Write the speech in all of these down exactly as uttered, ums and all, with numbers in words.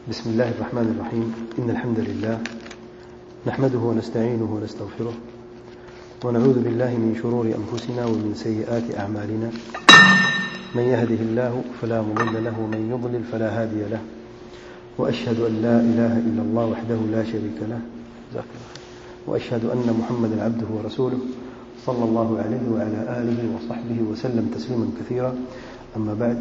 بسم الله الرحمن الرحيم. إن الحمد لله نحمده ونستعينه ونستغفره ونعوذ بالله من شرور أنفسنا ومن سيئات أعمالنا. من يهده الله فلا مضل له ومن يضلل فلا هادي له، وأشهد أن لا إله إلا الله وحده لا شريك له، وأشهد أن محمدا عبده ورسوله صلى الله عليه وعلى آله وصحبه وسلم تسليما كثيرا. أما بعد،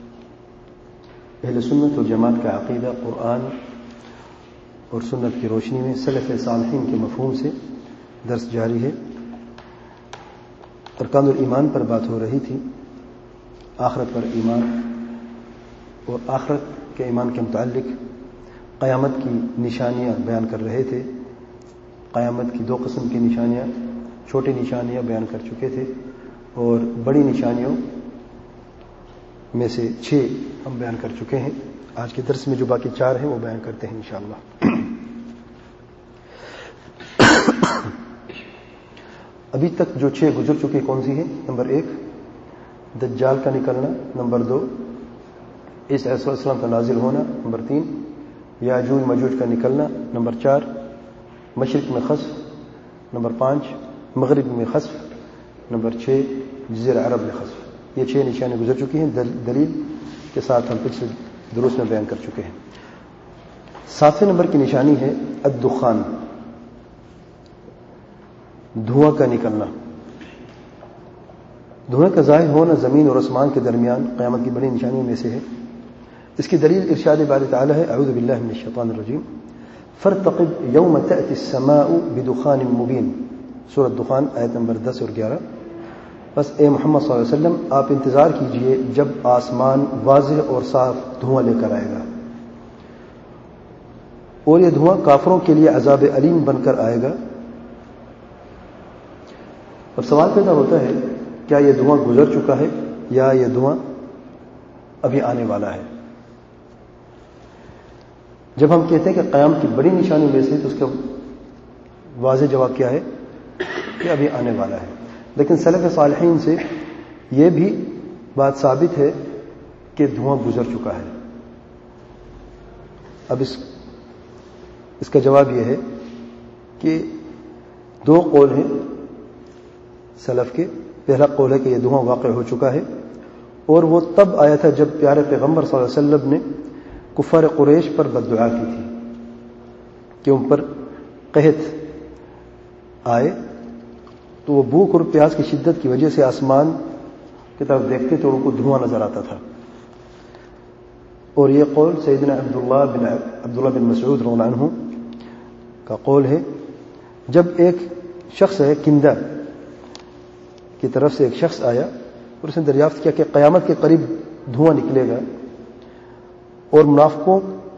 اہل سنت و جماعت کا عقیدہ قرآن اور سنت کی روشنی میں سلف صالحین کے مفہوم سے درس جاری ہے. ارکان الایمان پر بات ہو رہی تھی. آخرت پر ایمان اور آخرت کے ایمان کے متعلق قیامت کی نشانیاں بیان کر رہے تھے. قیامت کی دو قسم کی نشانیاں، چھوٹی نشانیاں بیان کر چکے تھے اور بڑی نشانیوں میں سے چھ ہم بیان کر چکے ہیں. آج کے درس میں جو باقی چار ہیں وہ بیان کرتے ہیں انشاءاللہ. ابھی تک جو چھ گزر چکے کون سی ہیں؟ نمبر ایک، دجال کا نکلنا. نمبر دو، عیسی علیہ السلام کا نازل ہونا. نمبر تین، یاجوج ماجوج کا نکلنا. نمبر چار، مشرق میں خسف. نمبر پانچ، مغرب میں خسف. نمبر چھ، جزیرہ عرب میں خسف. یہ چھ نشانیں گزر چکی ہیں، دلیل کے ساتھ ہم پچھلے دروس میں بیان کر چکے ہیں. ساتویں نمبر کی نشانی ہے الدخان، دھواں کا نکلنا. دھوئیں کا ظاہر ہونا زمین اور آسمان کے درمیان قیامت کی بڑی نشانیوں میں سے ہے. اس کی دلیل ارشاد باری تعالی ہے، اعوذ باللہ من الشیطان الرجیم، فارتقب یوم تأتی السماء بدخان مبین. سورۃ دخان آیت نمبر دس اور گیارہ. بس اے محمد صلی اللہ علیہ وسلم، آپ انتظار کیجئے جب آسمان واضح اور صاف دھواں لے کر آئے گا، اور یہ دھواں کافروں کے لیے عذاب علیم بن کر آئے گا. اب سوال پیدا ہوتا ہے، کیا یہ دھواں گزر چکا ہے یا یہ دھواں ابھی آنے والا ہے؟ جب ہم کہتے ہیں کہ قیامت کی بڑی نشانی میں سے، تو اس کا واضح جواب کیا ہے کہ ابھی آنے والا ہے. لیکن سلف صالحین سے یہ بھی بات ثابت ہے کہ دھواں گزر چکا ہے. اب اس اس کا جواب یہ ہے کہ دو قول ہیں سلف کے. پہلا قول ہے کہ یہ دھواں واقع ہو چکا ہے، اور وہ تب آیا تھا جب پیارے پیغمبر صلی اللہ علیہ وسلم نے کفار قریش پر بددعا کی تھی کہ ان پر قحط آئے، تو وہ بھوک اور پیاس کی شدت کی وجہ سے آسمان کی طرف دیکھتے تو ان کو دھواں نظر آتا تھا. اور یہ قول سیدنا عبداللہ بن عبداللہ بن مسعود رضی اللہ عنہ کا قول ہے. جب ایک شخص ہے کندہ کی طرف سے ایک شخص آیا اور اس نے دریافت کیا کہ قیامت کے قریب دھواں نکلے گا اور منافقوں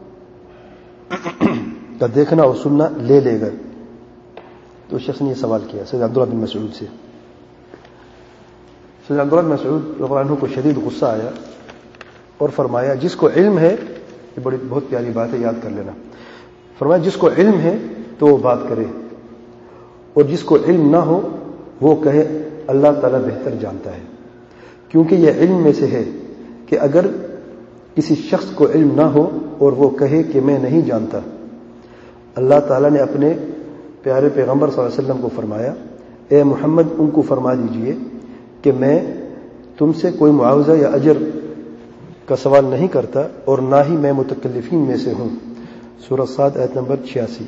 کا دیکھنا اور سننا لے لے گا، تو شخص نے یہ سوال کیا سیدنا عبداللہ بن مسعود سے. سیدنا عبداللہ بن مسعود رضی اللہ عنہ کو شدید غصہ آیا اور فرمایا، جس کو علم ہے، یہ بڑی بہت پیاری بات ہے، یاد کر لینا. فرمایا جس کو علم ہے تو وہ بات کرے، اور جس کو علم نہ ہو وہ کہے اللہ تعالیٰ بہتر جانتا ہے. کیونکہ یہ علم میں سے ہے کہ اگر کسی شخص کو علم نہ ہو اور وہ کہے کہ میں نہیں جانتا، اللہ تعالیٰ نے اپنے پیارے پیغمبر صلی اللہ علیہ وسلم کو فرمایا، اے محمد ان کو فرما دیجئے کہ میں تم سے کوئی معاوضہ یا اجر کا سوال نہیں کرتا، اور نہ ہی میں متکلفین میں سے ہوں. سورہ صاد آیت نمبر چھیاسی.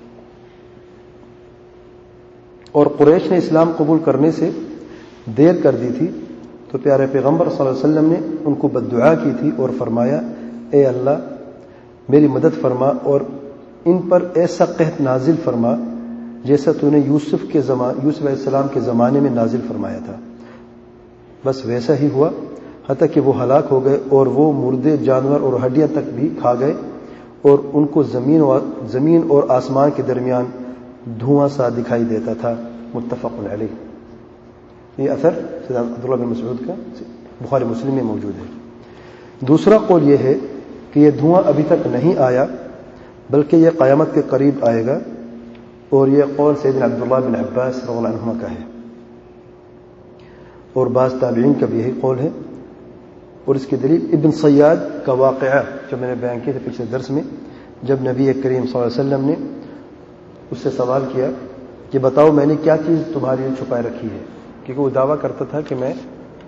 اور قریش نے اسلام قبول کرنے سے دیر کر دی تھی، تو پیارے پیغمبر صلی اللہ علیہ وسلم نے ان کو بددعا کی تھی اور فرمایا، اے اللہ میری مدد فرما اور ان پر ایسا قحط نازل فرما جیسا تو نے یوسف کے زمان یوسف علیہ السلام کے زمانے میں نازل فرمایا تھا. بس ویسا ہی ہوا، حتیٰ کہ وہ ہلاک ہو گئے اور وہ مردے جانور اور ہڈیاں تک بھی کھا گئے، اور ان کو زمین و زمین اور آسمان کے درمیان دھواں سا دکھائی دیتا تھا. متفق علیہ. یہ اثر سیدنا عبداللہ بن مسعود کا بخاری مسلم میں موجود ہے. دوسرا قول یہ ہے کہ یہ دھواں ابھی تک نہیں آیا، بلکہ یہ قیامت کے قریب آئے گا، اور یہ قول سیدنا عبداللہ بن عباس رضی اللہ عنہما کا ہے، اور بعض تابعین کا بھی یہی قول ہے. اور اس کی دلیل ابن سیاد کا واقعہ جو میں نے بیان کیا تھا پچھلے درس میں، جب نبی کریم صلی اللہ علیہ وسلم نے اس سے سوال کیا کہ بتاؤ میں نے کیا چیز تمہارے لیے چھپائے رکھی ہے، کیونکہ وہ دعویٰ کرتا تھا کہ میں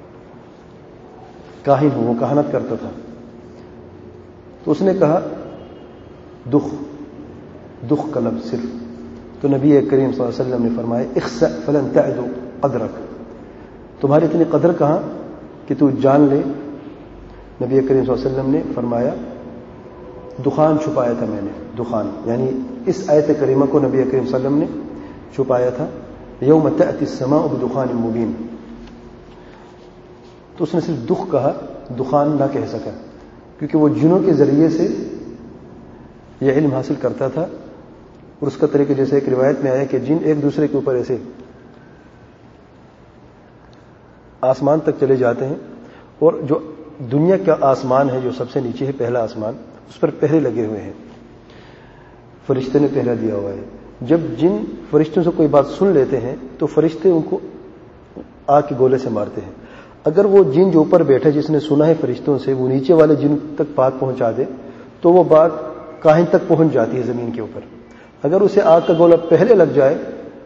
کاہن ہوں، وہ کہانت کرتا تھا. تو اس نے کہا دخ دخ کا لفظ صرف. تو نبی کریم صلی اللہ علیہ وسلم نے فرمایا اخسأ فلن تعد قدرک، تمہاری اتنی قدر کہاں کہ تو جان لے. نبی کریم صلی اللہ علیہ وسلم نے فرمایا دخان چھپایا تھا میں نے، دخان یعنی اس آیت کریمہ کو نبی کریم صلی اللہ علیہ وسلم نے چھپایا تھا. یوم تأتی السماء بدخان مبین. تو اس نے صرف دخ کہا، دخان نہ کہہ سکا، کیونکہ وہ جنوں کے ذریعے سے یہ علم حاصل کرتا تھا. اور اس کا طریقہ جیسے ایک روایت میں آیا کہ جن ایک دوسرے کے اوپر ایسے آسمان تک چلے جاتے ہیں، اور جو دنیا کا آسمان ہے جو سب سے نیچے ہے، پہلا آسمان، اس پر پہرے لگے ہوئے ہیں، فرشتے نے پہرا دیا ہوا ہے. جب جن فرشتوں سے کوئی بات سن لیتے ہیں تو فرشتے ان کو آگ کے گولے سے مارتے ہیں. اگر وہ جن جو اوپر بیٹھا جس نے سنا ہے فرشتوں سے، وہ نیچے والے جن تک بات پہنچا دے تو وہ بات کاہن تک پہنچ جاتی ہے زمین کے اوپر. اگر اسے آگ کا گولا پہلے لگ جائے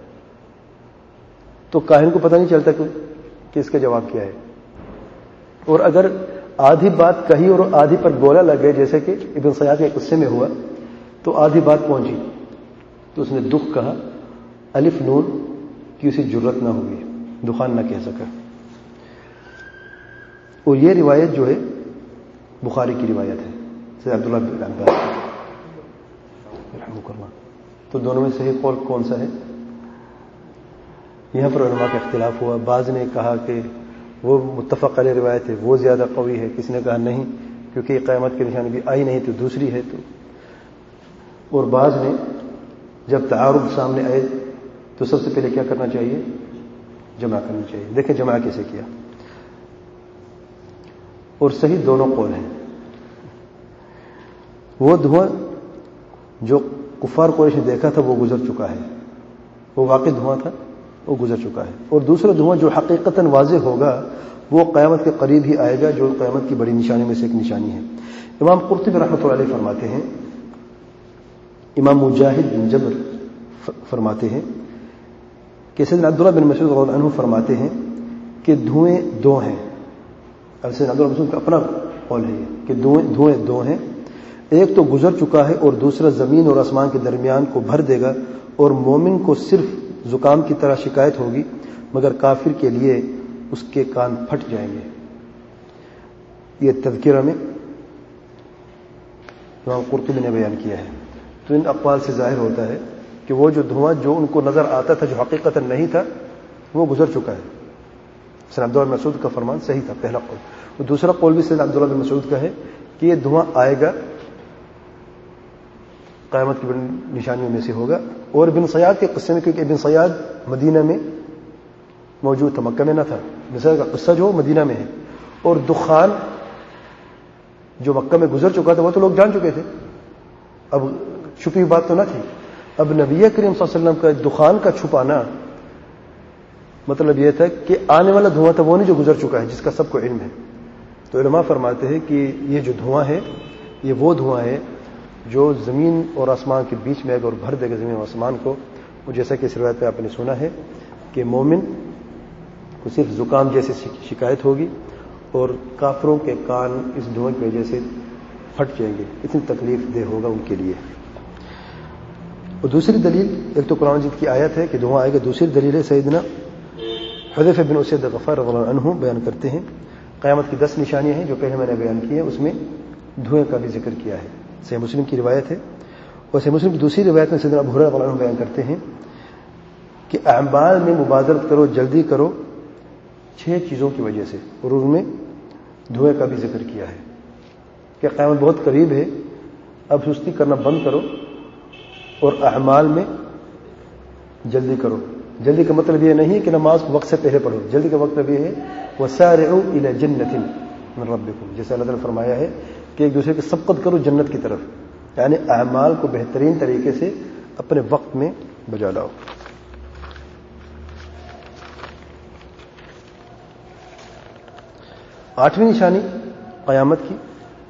تو کاہن کو پتہ نہیں چلتا کہ اس کا جواب کیا ہے. اور اگر آدھی بات کہی اور آدھی پر گولا لگ گئے، جیسے کہ ابن سیاد کے قصے میں ہوا، تو آدھی بات پہنچی تو اس نے دخ کہا، الف نون کی اسے جرت نہ ہوئی، دخان نہ کہہ سکا. اور یہ روایت جو ہے بخاری کی روایت ہے سید عبداللہ بن عباس رحمہ اللہ. تو دونوں میں صحیح قول کون سا ہے؟ یہاں پر علماء کا اختلاف ہوا. بعض نے کہا کہ وہ متفق علیہ روایت ہے، وہ زیادہ قوی ہے. کسی نے کہا نہیں، کیونکہ قیامت کی نشانی بھی آئی نہیں تو دوسری ہے. تو اور بعض نے جب تعارض سامنے آئے تو سب سے پہلے کیا کرنا چاہیے؟ جمع کرنا چاہیے. دیکھیں جمع کیسے کیا. اور صحیح دونوں قول ہیں. وہ دھواں جو کفار قریش نے دیکھا تھا وہ گزر چکا ہے، وہ واقعی دھواں تھا، وہ گزر چکا ہے. اور دوسرا دھواں جو حقیقتاً واضح ہوگا وہ قیامت کے قریب ہی آئے گا، جو قیامت کی بڑی نشانی میں سے ایک نشانی ہے. امام قرطبی رحمۃ اللہ علیہ فرماتے ہیں، امام مجاہد بن جبر فرماتے ہیں کہ سیدنا عبداللہ بن مسعود رضی اللہ عنہ فرماتے ہیں کہ دھوئیں دو ہیں. اب سیدنا عبداللہ بن مسعود کا اپنا قول ہے کہ دھوئیں دو ہیں، ایک تو گزر چکا ہے اور دوسرا زمین اور آسمان کے درمیان کو بھر دے گا. اور مومن کو صرف زکام کی طرح شکایت ہوگی، مگر کافر کے لیے اس کے کان پھٹ جائیں گے. یہ تذکرہ میں امام قرطبی نے بیان کیا ہے. تو ان اقوال سے ظاہر ہوتا ہے کہ وہ جو دھواں جو ان کو نظر آتا تھا جو حقیقتاً نہیں تھا وہ گزر چکا ہے. سیدنا عبداللہ بن مسعود کا فرمان صحیح تھا، پہلا قول. اور دوسرا قول بھی سیدنا عبداللہ بن مسعود کا ہے کہ یہ دھواں آئے گا، قیامت کی بڑی نشانیوں میں سے ہوگا. اور ابن سیاد کے قصے میں، کیونکہ ابن سیاد مدینہ میں موجود تھا، مکہ میں نہ تھا. ابن سیاد کا قصہ جو مدینہ میں ہے، اور دخان جو مکہ میں گزر چکا تھا وہ تو لوگ جان چکے تھے، اب چھپی بات تو نہ تھی. اب نبی کریم صلی اللہ علیہ وسلم کا دخان کا چھپانا مطلب یہ تھا کہ آنے والا دھواں تھا وہ نہیں جو گزر چکا ہے، جس کا سب کو علم ہے. تو علماء فرماتے ہیں کہ یہ جو دھواں ہے یہ وہ دھواں ہے جو زمین اور آسمان کے بیچ میں آئے گا اور بھر دے گا زمین اور آسمان کو. اور جیسا کہ اس روایت پہ آپ نے سنا ہے کہ مومن کو صرف زکام جیسی شکایت ہوگی اور کافروں کے کان اس دھوئیں کی وجہ سے پھٹ جائیں گے، اتنی تکلیف دہ ہوگا ان کے لیے. اور دوسری دلیل، ایک تو قرآن مجید کی آیت ہے کہ دھواں آئے گا، دوسری دلیل ہے سیدنا حذیفہ بن اسید غفار رضی اللہ عنہ بیان کرتے ہیں قیامت کی دس نشانیاں ہیں جو پہلے میں نے بیان کی ہیں، اس میں دھوئیں کا بھی ذکر کیا ہے. صحیح مسلم کی روایت ہے. اور صحیح مسلم کی دوسری روایت میں سیدنا ابو ہریرہ رضی اللہ عنہ بیان کرتے ہیں کہ اعمال میں مبادرت کرو، جلدی کرو چھ چیزوں کی وجہ سے. اور ان میں دھوئیں کا بھی ذکر کیا ہے کہ قیامت بہت قریب ہے، اب سستی کرنا بند کرو اور اعمال میں جلدی کرو. جلدی کا مطلب یہ نہیں کہ نماز کو وقت سے پہلے پڑھو، جلدی کا مطلب یہ ہے وسارعوا الی جنۃ من ربکم، جیسے اللہ تعالیٰ نے فرمایا ہے کہ ایک دوسرے کی سبقت کرو جنت کی طرف، یعنی اعمال کو بہترین طریقے سے اپنے وقت میں بجا لاؤ. آٹھویں نشانی قیامت کی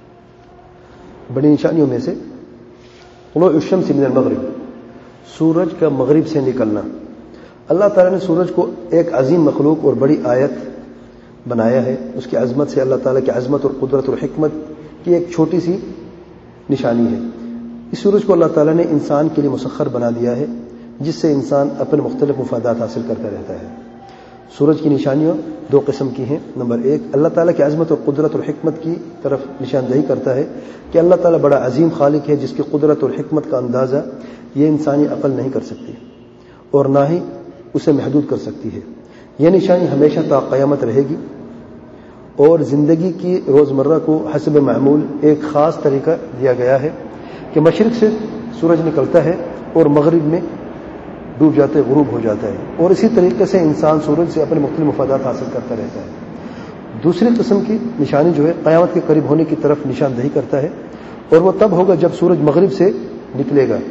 بڑی نشانیوں میں سے طلوع الشمس من المغرب، سورج کا مغرب سے نکلنا. اللہ تعالیٰ نے سورج کو ایک عظیم مخلوق اور بڑی آیت بنایا ہے. اس کی عظمت سے اللہ تعالیٰ کی عظمت اور قدرت اور حکمت کی ایک چھوٹی سی نشانی ہے. اس سورج کو اللہ تعالیٰ نے انسان کے لیے مسخر بنا دیا ہے، جس سے انسان اپنے مختلف مفادات حاصل کرتا رہتا ہے. سورج کی نشانیاں دو قسم کی ہیں. نمبر ایک، اللہ تعالیٰ کی عظمت اور قدرت اور حکمت کی طرف نشاندہی کرتا ہے کہ اللہ تعالیٰ بڑا عظیم خالق ہے، جس کی قدرت اور حکمت کا اندازہ یہ انسانی عقل نہیں کر سکتی اور نہ ہی اسے محدود کر سکتی ہے. یہ نشانی ہمیشہ تا قیامت رہے گی اور زندگی کی روزمرہ کو حسب معمول ایک خاص طریقہ دیا گیا ہے کہ مشرق سے سورج نکلتا ہے اور مغرب میں ڈوب جاتا ہے، غروب ہو جاتا ہے، اور اسی طریقے سے انسان سورج سے اپنے مختلف مفادات حاصل کرتا رہتا ہے. دوسری قسم کی نشانی جو ہے قیامت کے قریب ہونے کی طرف نشاندہی کرتا ہے، اور وہ تب ہوگا جب سورج مغرب سے نکلے گا.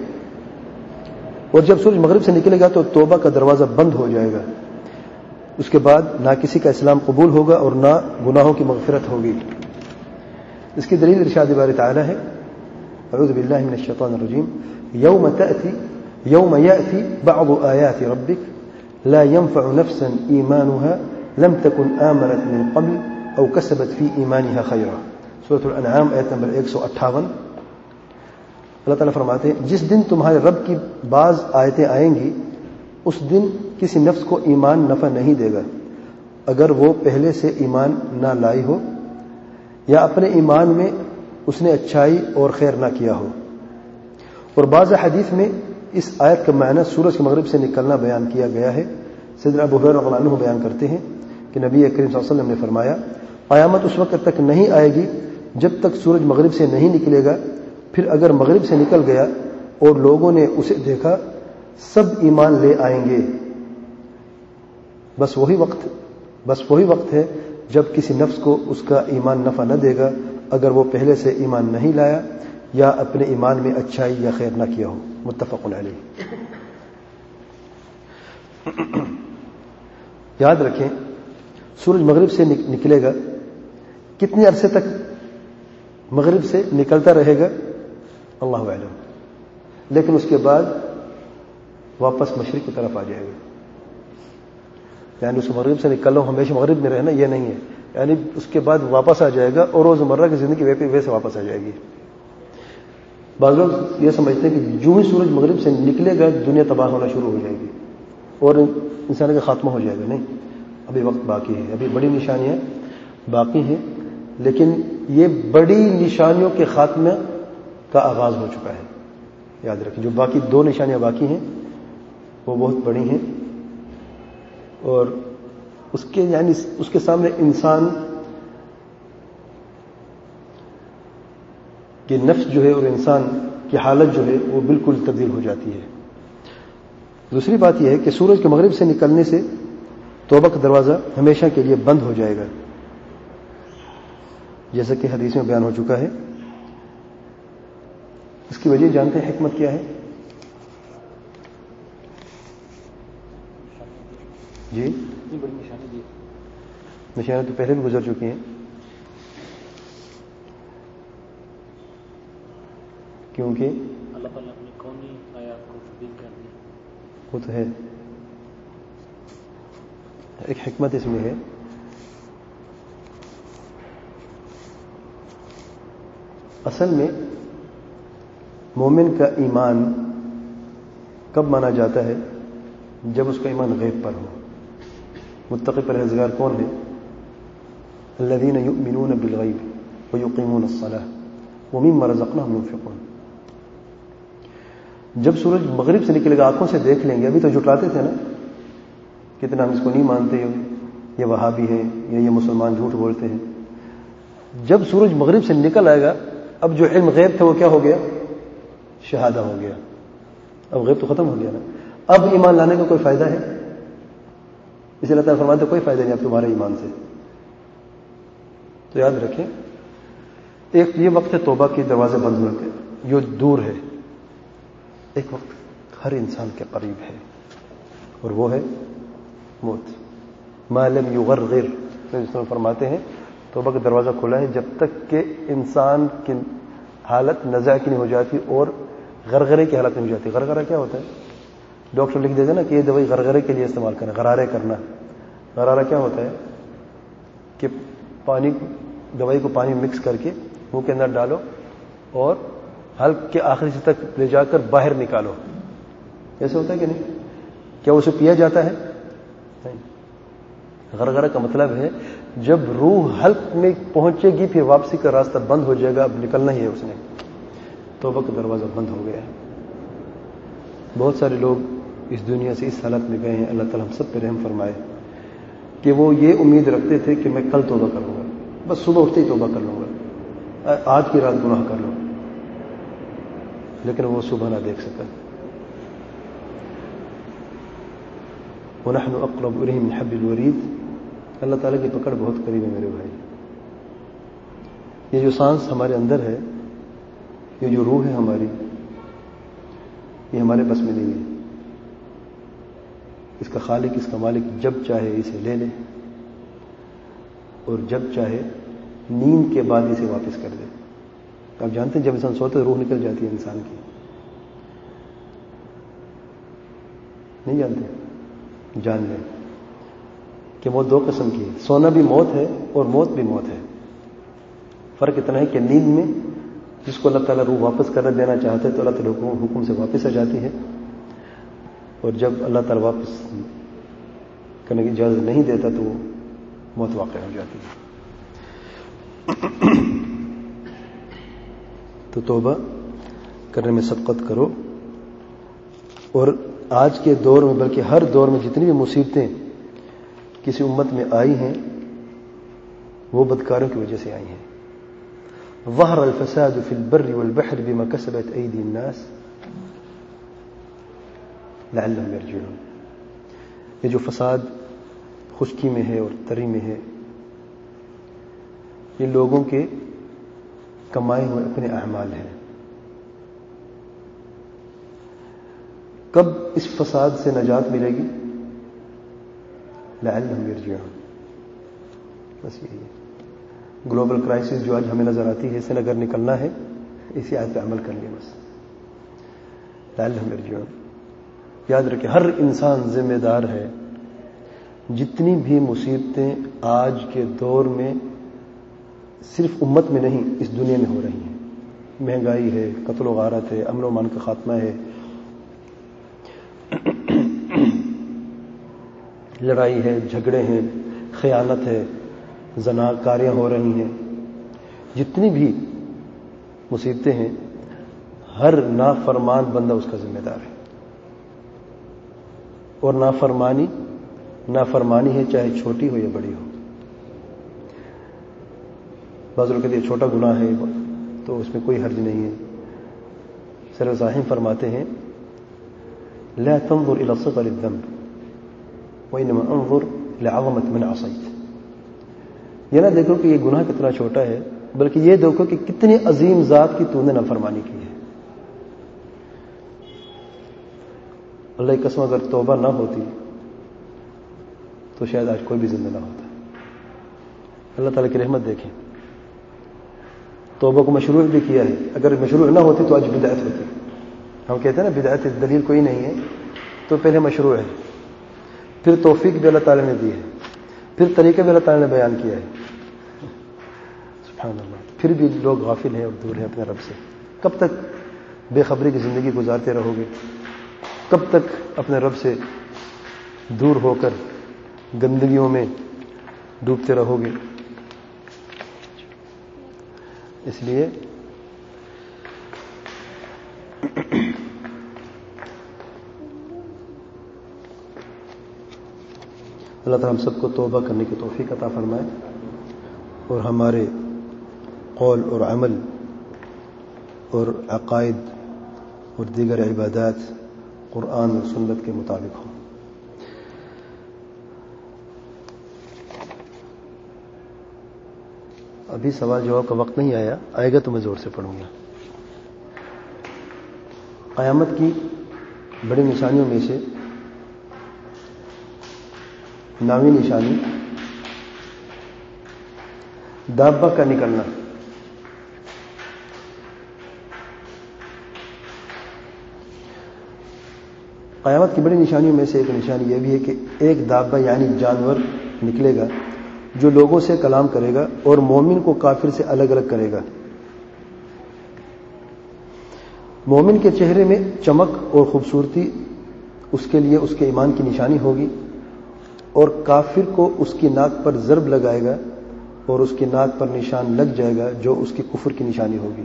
اور جب سورج مغرب سے نکلے گا تو توبہ کا دروازہ بند ہو جائے گا. اس کے بعد نہ کسی کا اسلام قبول ہوگا اور نہ گناہوں کی مغفرت ہوگی. اس کی دلیل ارشاد باری تعالی ہے، اعوذ باللہ من الشیطان الرجیم، یوم تأتی یوم یأتی بعض آیات ربک لا ينفع نفسا ایمانها لم تکن آمنت من قبل او کسبت فی ایمانها خیرا. سورۃ الانعام آیت نمبر ایک سو اٹھاون. اللہ تعالیٰ فرماتے ہیں جس دن تمہارے رب کی بعض آیتیں آئیں گی اس دن کسی نفس کو ایمان نفع نہیں دے گا اگر وہ پہلے سے ایمان نہ لائی ہو یا اپنے ایمان میں اس نے اچھائی اور خیر نہ کیا ہو. اور بعض حدیث میں اس آیت کا معنی سورج کے مغرب سے نکلنا بیان کیا گیا ہے. سیدنا ابو ہریرہ رضی اللہ عنہ بیان کرتے ہیں کہ نبی کریم صلی اللہ علیہ وسلم نے فرمایا قیامت اس وقت تک نہیں آئے گی جب تک سورج مغرب سے نہیں نکلے گا، پھر اگر مغرب سے نکل گیا اور لوگوں نے اسے دیکھا سب ایمان لے آئیں گے. بس وہی وقت بس وہی وقت ہے جب کسی نفس کو اس کا ایمان نفع نہ دے گا اگر وہ پہلے سے ایمان نہیں لایا یا اپنے ایمان میں اچھائی یا خیر نہ کیا ہو. متفق علیہ. یاد رکھیں سورج مغرب سے نکلے گا، کتنے عرصے تک مغرب سے نکلتا رہے گا اللہ اعلم، لیکن اس کے بعد واپس مشرق کی طرف آ جائے گا. یعنی اس مغرب سے نکل رہا ہوں ہمیشہ مغرب میں رہنا یہ نہیں ہے، یعنی اس کے بعد واپس آ جائے گا اور روزمرہ کی زندگی ویسے واپس آ جائے گی. بعض لوگ یہ سمجھتے ہیں کہ جو ہی سورج مغرب سے نکلے گا دنیا تباہ ہونا شروع ہو جائے گی اور انسان کا خاتمہ ہو جائے گا. نہیں، ابھی وقت باقی ہے، ابھی بڑی نشانیاں باقی ہیں، لیکن یہ بڑی نشانیوں کے خاتمے کا آغاز ہو چکا ہے. یاد رکھیں جو باقی دو نشانیاں باقی ہیں وہ بہت بڑی ہیں، اور اس کے یعنی اس کے سامنے انسان کہ نفس جو ہے اور انسان کی حالت جو ہے وہ بالکل تبدیل ہو جاتی ہے. دوسری بات یہ ہے کہ سورج کے مغرب سے نکلنے سے توبہ کا دروازہ ہمیشہ کے لیے بند ہو جائے گا، جیسا کہ حدیث میں بیان ہو چکا ہے. اس کی وجہ جانتے ہیں حکمت کیا ہے؟ جی نشانیاں تو پہلے بھی گزر چکی ہیں، کیونکہ اللہ تعالیٰ اپنی کونی آیات کو تبدیل کر دی. وہ تو ہے، ایک حکمت اس میں ہے. اصل میں مومن کا ایمان کب مانا جاتا ہے؟ جب اس کا ایمان غیب پر ہو. متقی پرہیزگار کون ہے؟ الذین یؤمنون بالغیب ویقیمون الصلاۃ ومما رزقناہم ينفقون. جب سورج مغرب سے نکلے گا آنکھوں سے دیکھ لیں گے. ابھی تو جھٹلاتے تھے نا، کتنا ہم اس کو نہیں مانتے، یہ وہابی ہے یا یہ مسلمان جھوٹ بولتے ہیں. جب سورج مغرب سے نکل آئے گا اب جو علم غیب تھا وہ کیا ہو گیا؟ شہادہ ہو گیا. اب غیب تو ختم ہو گیا نا. اب ایمان لانے کا کوئی فائدہ ہے؟ اس لیے اللہ تعالیٰ فرماتے کوئی فائدہ نہیں اب تمہارے ایمان سے. تو یاد رکھیں ایک یہ وقت ہے توبہ کے دروازے بند ہونے کے، جو دور ہے. ایک وقت ہر انسان کے قریب ہے اور وہ ہے موت. ما لم یغرغر، فرماتے ہیں توبہ کا دروازہ کھلا ہے جب تک کہ انسان کی حالت نزع کی نہیں ہو جاتی اور غرغرے کی حالت نہیں ہو جاتی. غرغرہ کیا ہوتا ہے؟ ڈاکٹر لکھ دیتے نا کہ یہ دوائی غرغرے کے لیے استعمال کرنا, غرارے کرنا. غرارہ کیا ہوتا ہے کہ پانی دوائی کو پانی مکس کر کے منہ کے اندر ڈالو اور حلق کے آخری حصے تک لے جا کر باہر نکالو. ایسے ہوتا ہے کہ نہیں؟ کیا اسے پیا جاتا ہے؟ نہیں. غرغرہ کا مطلب ہے جب روح حلق میں پہنچے گی پھر واپسی کا راستہ بند ہو جائے گا, اب نکلنا ہی ہے اس نے, توبہ کا دروازہ بند ہو گیا ہے. بہت سارے لوگ اس دنیا سے اس حالت میں گئے ہیں, اللہ تعالیٰ ہم سب پہ رحم فرمائے, کہ وہ یہ امید رکھتے تھے کہ میں کل توبہ کر لوں گا, بس صبح اٹھتے ہی توبہ کر لوں گا, آج کی رات گناہ کر لوں, لیکن وہ صبح نہ دیکھ سکا. وَنَحْنُ أَقْرَبُ إِلَيْهِ مِنْ حَبِّ الْوَرِيدِ. اللہ تعالیٰ کی پکڑ بہت قریب ہے میرے بھائی. یہ جو سانس ہمارے اندر ہے, یہ جو روح ہے ہماری, یہ ہمارے بس میں نہیں ہے. اس کا خالق, اس کا مالک جب چاہے اسے لے لے اور جب چاہے نیند کے بعد اسے واپس کر دے. آپ جانتے ہیں جب انسان سوتے روح نکل جاتی ہے انسان کی, نہیں جانتے؟ جان لیں کہ موت دو قسم کی ہے, سونا بھی موت ہے اور موت بھی موت ہے. فرق اتنا ہے کہ نیند میں جس کو اللہ تعالیٰ روح واپس کر دینا چاہتے تو اللہ تعالیٰ حکم سے واپس آ جاتی ہے, اور جب اللہ تعالیٰ واپس کرنے کی اجازت نہیں دیتا تو وہ موت واقع ہو جاتی ہے. تو توبہ کرنے میں سبقت کرو. اور آج کے دور میں بلکہ ہر دور میں جتنی بھی مصیبتیں کسی امت میں آئی ہیں وہ بدکاروں کی وجہ سے آئی ہیں. ظہر الفساد فی البر والبحر بما کسبت ایدی الناس لعلهم یرجعون. یہ جو فساد خشکی میں ہے اور تری میں ہے, یہ لوگوں کے کمائے ہوئے اپنے اعمال ہیں. کب اس فساد سے نجات ملے گی؟ لعلهم یرجعون. بس یہی ہے. گلوبل کرائسس جو آج ہمیں نظر آتی ہے, اس سے اگر نکلنا ہے اسی آیت پہ عمل کر لیں بس. لعلهم یرجعون. یاد رکھیں ہر انسان ذمہ دار ہے. جتنی بھی مصیبتیں آج کے دور میں صرف امت میں نہیں اس دنیا میں ہو رہی ہیں, مہنگائی ہے, قتل و غارت ہے, امن و امان کا خاتمہ ہے, لڑائی ہے, جھگڑے ہیں, خیانت ہے, زنا کاریاں ہو رہی ہیں, جتنی بھی مصیبتیں ہیں ہر نافرمان بندہ اس کا ذمہ دار ہے. اور نافرمانی نافرمانی ہے چاہے چھوٹی ہو یا بڑی ہو. بعض لوگ کہتے ہیں چھوٹا گناہ ہے تو اس میں کوئی حرج نہیں ہے. سر ظاہر فرماتے ہیں لا تنظر الى صغر الذنب وانما انظر لعظمة من عصيت. یہ نہ دیکھو کہ یہ گناہ کتنا چھوٹا ہے, بلکہ یہ دیکھو کہ کتنی عظیم ذات کی تو نے نافرمانی کی ہے. اللہ کی قسم اگر توبہ نہ ہوتی تو شاید آج کوئی بھی زندہ نہ ہوتا. اللہ تعالیٰ کی رحمت دیکھیں, توبہ کو مشروع بھی کیا ہے. اگر مشروع نہ ہوتی تو آج بدعت ہوتی. ہم کہتے ہیں نا بدعت دلیل کوئی نہیں ہے, تو پہلے مشروع ہے, پھر توفیق بھی اللہ تعالیٰ نے دی ہے, پھر طریقہ بھی اللہ تعالیٰ نے بیان کیا ہے. سبحان اللہ. پھر بھی لوگ غافل ہیں اور دور ہیں اپنے رب سے. کب تک بے خبری کی زندگی گزارتے رہو گے؟ کب تک اپنے رب سے دور ہو کر گندگیوں میں ڈوبتے رہو گے؟ اس لیے اللہ تعالیٰ ہم سب کو توبہ کرنے کی توفیق عطا فرمائے, اور ہمارے قول اور عمل اور عقائد اور دیگر عبادات قرآن اور سنت کے مطابق ہوں. ابھی سوال جواب کا وقت نہیں آیا, آئے گا تو میں زور سے پڑھوں گا. قیامت کی بڑی نشانیوں میں سے نامی نشانی دابہ کا نکلنا. قیامت کی بڑی نشانیوں میں سے ایک نشانی یہ بھی ہے کہ ایک دابہ یعنی جانور نکلے گا جو لوگوں سے کلام کرے گا اور مومن کو کافر سے الگ الگ کرے گا. مومن کے چہرے میں چمک اور خوبصورتی اس کے لیے اس کے ایمان کی نشانی ہوگی، اور کافر کو اس کی ناک پر ضرب لگائے گا اور اس کی ناک پر نشان لگ جائے گا جو اس کی کفر کی نشانی ہوگی.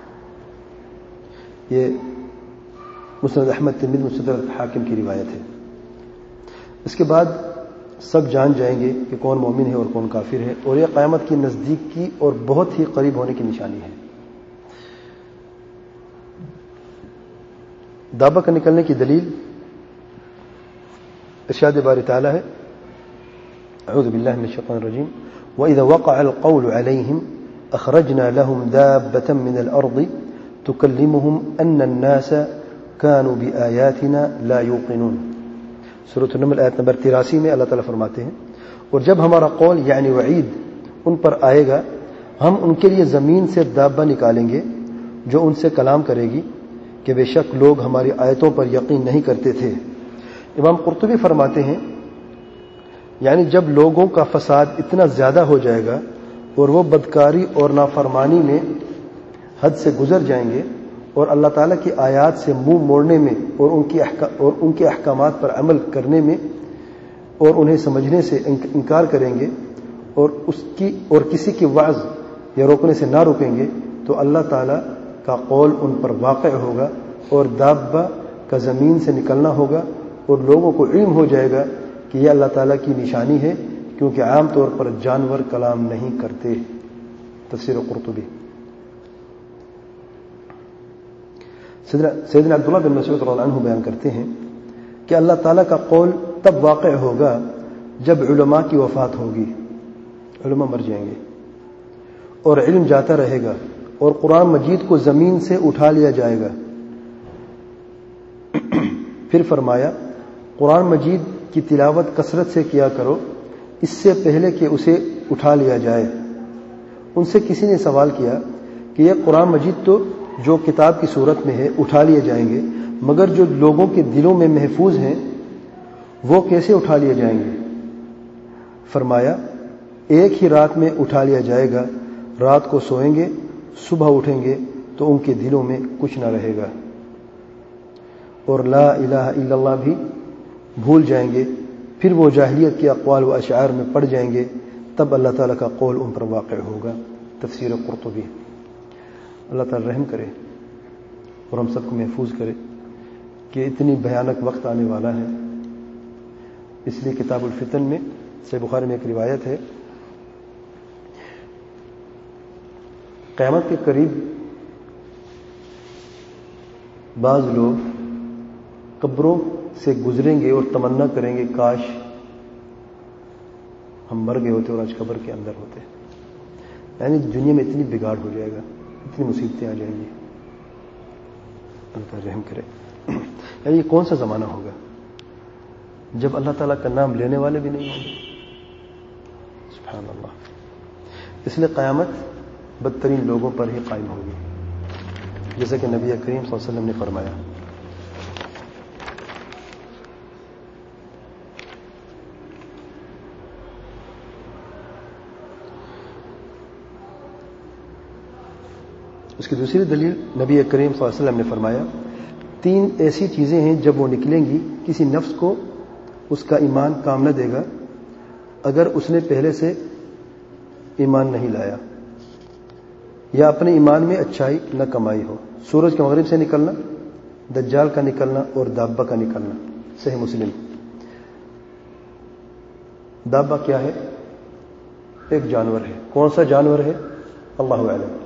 یہ مسند احمد ترمذی مستدرک حاکم کی روایت ہے. اس کے بعد سب جان جائیں گے کہ کون مومن ہے اور کون کافر ہے، اور یہ قیامت کی نزدیک کی اور بہت ہی قریب ہونے کی نشانی ہے. دابہ کا نکلنے کی دلیل ارشاد باری تعالی ہے، اعوذ باللہ من الشیطان الرجیم، وَإِذَا وَقَعَ الْقَوْلُ عَلَيْهِمْ أَخْرَجْنَا لَهُمْ دَابَّةً مِّنَ الْأَرْضِ تُكَلِّمُهُمْ أَنَّ النَّاسَ كَانُوا بِآيَاتِنَا لَا يُوقِنُونَ. سورۃ النمل آیت نمبر تراسی میں اللہ تعالیٰ فرماتے ہیں، اور جب ہمارا قول یعنی وعید ان پر آئے گا ہم ان کے لیے زمین سے دابہ نکالیں گے جو ان سے کلام کرے گی کہ بے شک لوگ ہماری آیتوں پر یقین نہیں کرتے تھے. امام قرطبی فرماتے ہیں یعنی جب لوگوں کا فساد اتنا زیادہ ہو جائے گا اور وہ بدکاری اور نافرمانی میں حد سے گزر جائیں گے اور اللہ تعالیٰ کی آیات سے منہ موڑنے میں اور ان کی اور ان کے احکامات پر عمل کرنے میں اور انہیں سمجھنے سے انکار کریں گے اور اس کی اور کسی کی وعظ یا روکنے سے نہ روکیں گے تو اللہ تعالیٰ کا قول ان پر واقع ہوگا اور دابہ کا زمین سے نکلنا ہوگا اور لوگوں کو علم ہو جائے گا کہ یہ اللہ تعالیٰ کی نشانی ہے، کیونکہ عام طور پر جانور کلام نہیں کرتے. تفسیر قرطبی. سیدنا عبداللہ بن مسعود رضی اللہ عنہ بیان کرتے ہیں کہ اللہ تعالیٰ کا قول تب واقع ہوگا جب علماء کی وفات ہوگی، علماء مر جائیں گے اور علم جاتا رہے گا اور قرآن مجید کو زمین سے اٹھا لیا جائے گا. پھر فرمایا قرآن مجید کی تلاوت کثرت سے کیا کرو اس سے پہلے کہ اسے اٹھا لیا جائے. ان سے کسی نے سوال کیا کہ یہ قرآن مجید تو جو کتاب کی صورت میں ہے اٹھا لیے جائیں گے، مگر جو لوگوں کے دلوں میں محفوظ ہیں وہ کیسے اٹھا لیے جائیں گے؟ فرمایا ایک ہی رات میں اٹھا لیا جائے گا، رات کو سوئیں گے، صبح اٹھیں گے تو ان کے دلوں میں کچھ نہ رہے گا اور لا الہ الا اللہ بھی بھول جائیں گے، پھر وہ جاہلیت کے اقوال و اشعار میں پڑ جائیں گے، تب اللہ تعالیٰ کا قول ان پر واقع ہوگا. تفسیر قرطبی. اللہ تعالیٰ رحم کرے اور ہم سب کو محفوظ کرے کہ اتنی بھیانک وقت آنے والا ہے. اس لیے کتاب الفتن میں صحیح بخاری میں ایک روایت ہے، قیامت کے قریب بعض لوگ قبروں سے گزریں گے اور تمنا کریں گے کاش ہم مر گئے ہوتے اور آج قبر کے اندر ہوتے. یعنی دنیا میں اتنی بگاڑ ہو جائے گا، اتنی مصیبتیں آ جائیں گی. اللہ تعالیٰ رحم کرے. یعنی یہ کون سا زمانہ ہوگا جب اللہ تعالیٰ کا نام لینے والے بھی نہیں ہوں گے؟ سبحان اللہ. اس لیے قیامت بدترین لوگوں پر ہی قائم ہوگی، جیسا کہ نبی کریم صلی اللہ علیہ وسلم نے فرمایا. اس کی دوسری دلیل نبی کریم صلی اللہ علیہ وسلم نے فرمایا تین ایسی چیزیں ہیں جب وہ نکلیں گی کسی نفس کو اس کا ایمان کام نہ دے گا اگر اس نے پہلے سے ایمان نہیں لایا یا اپنے ایمان میں اچھائی نہ کمائی ہو. سورج کے مغرب سے نکلنا، دجال کا نکلنا اور دابہ کا نکلنا. صحیح مسلم. دابہ کیا ہے؟ ایک جانور ہے. کون سا جانور ہے؟ اللہ اعلم.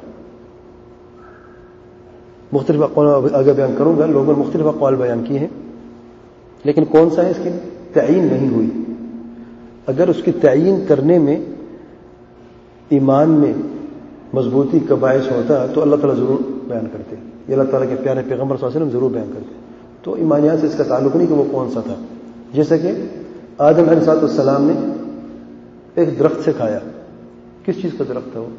مختلف اقوال آگے بیان کروں گا، لوگوں نے مختلف اقوال بیان کیے ہیں، لیکن کون سا ہے اس کی تعین نہیں ہوئی. اگر اس کی تعین کرنے میں ایمان میں مضبوطی کا باعث ہوتا تو اللہ تعالیٰ ضرور بیان کرتے. یہ اللہ تعالیٰ کے پیارے پیغمبر صلی اللہ علیہ وسلم ضرور بیان کرتے. تو ایمانیات سے اس کا تعلق نہیں کہ وہ کون سا تھا. جیسے کہ آدم علیہ السلام نے ایک درخت سے کھایا، کس چیز کا درخت ہے وہ؟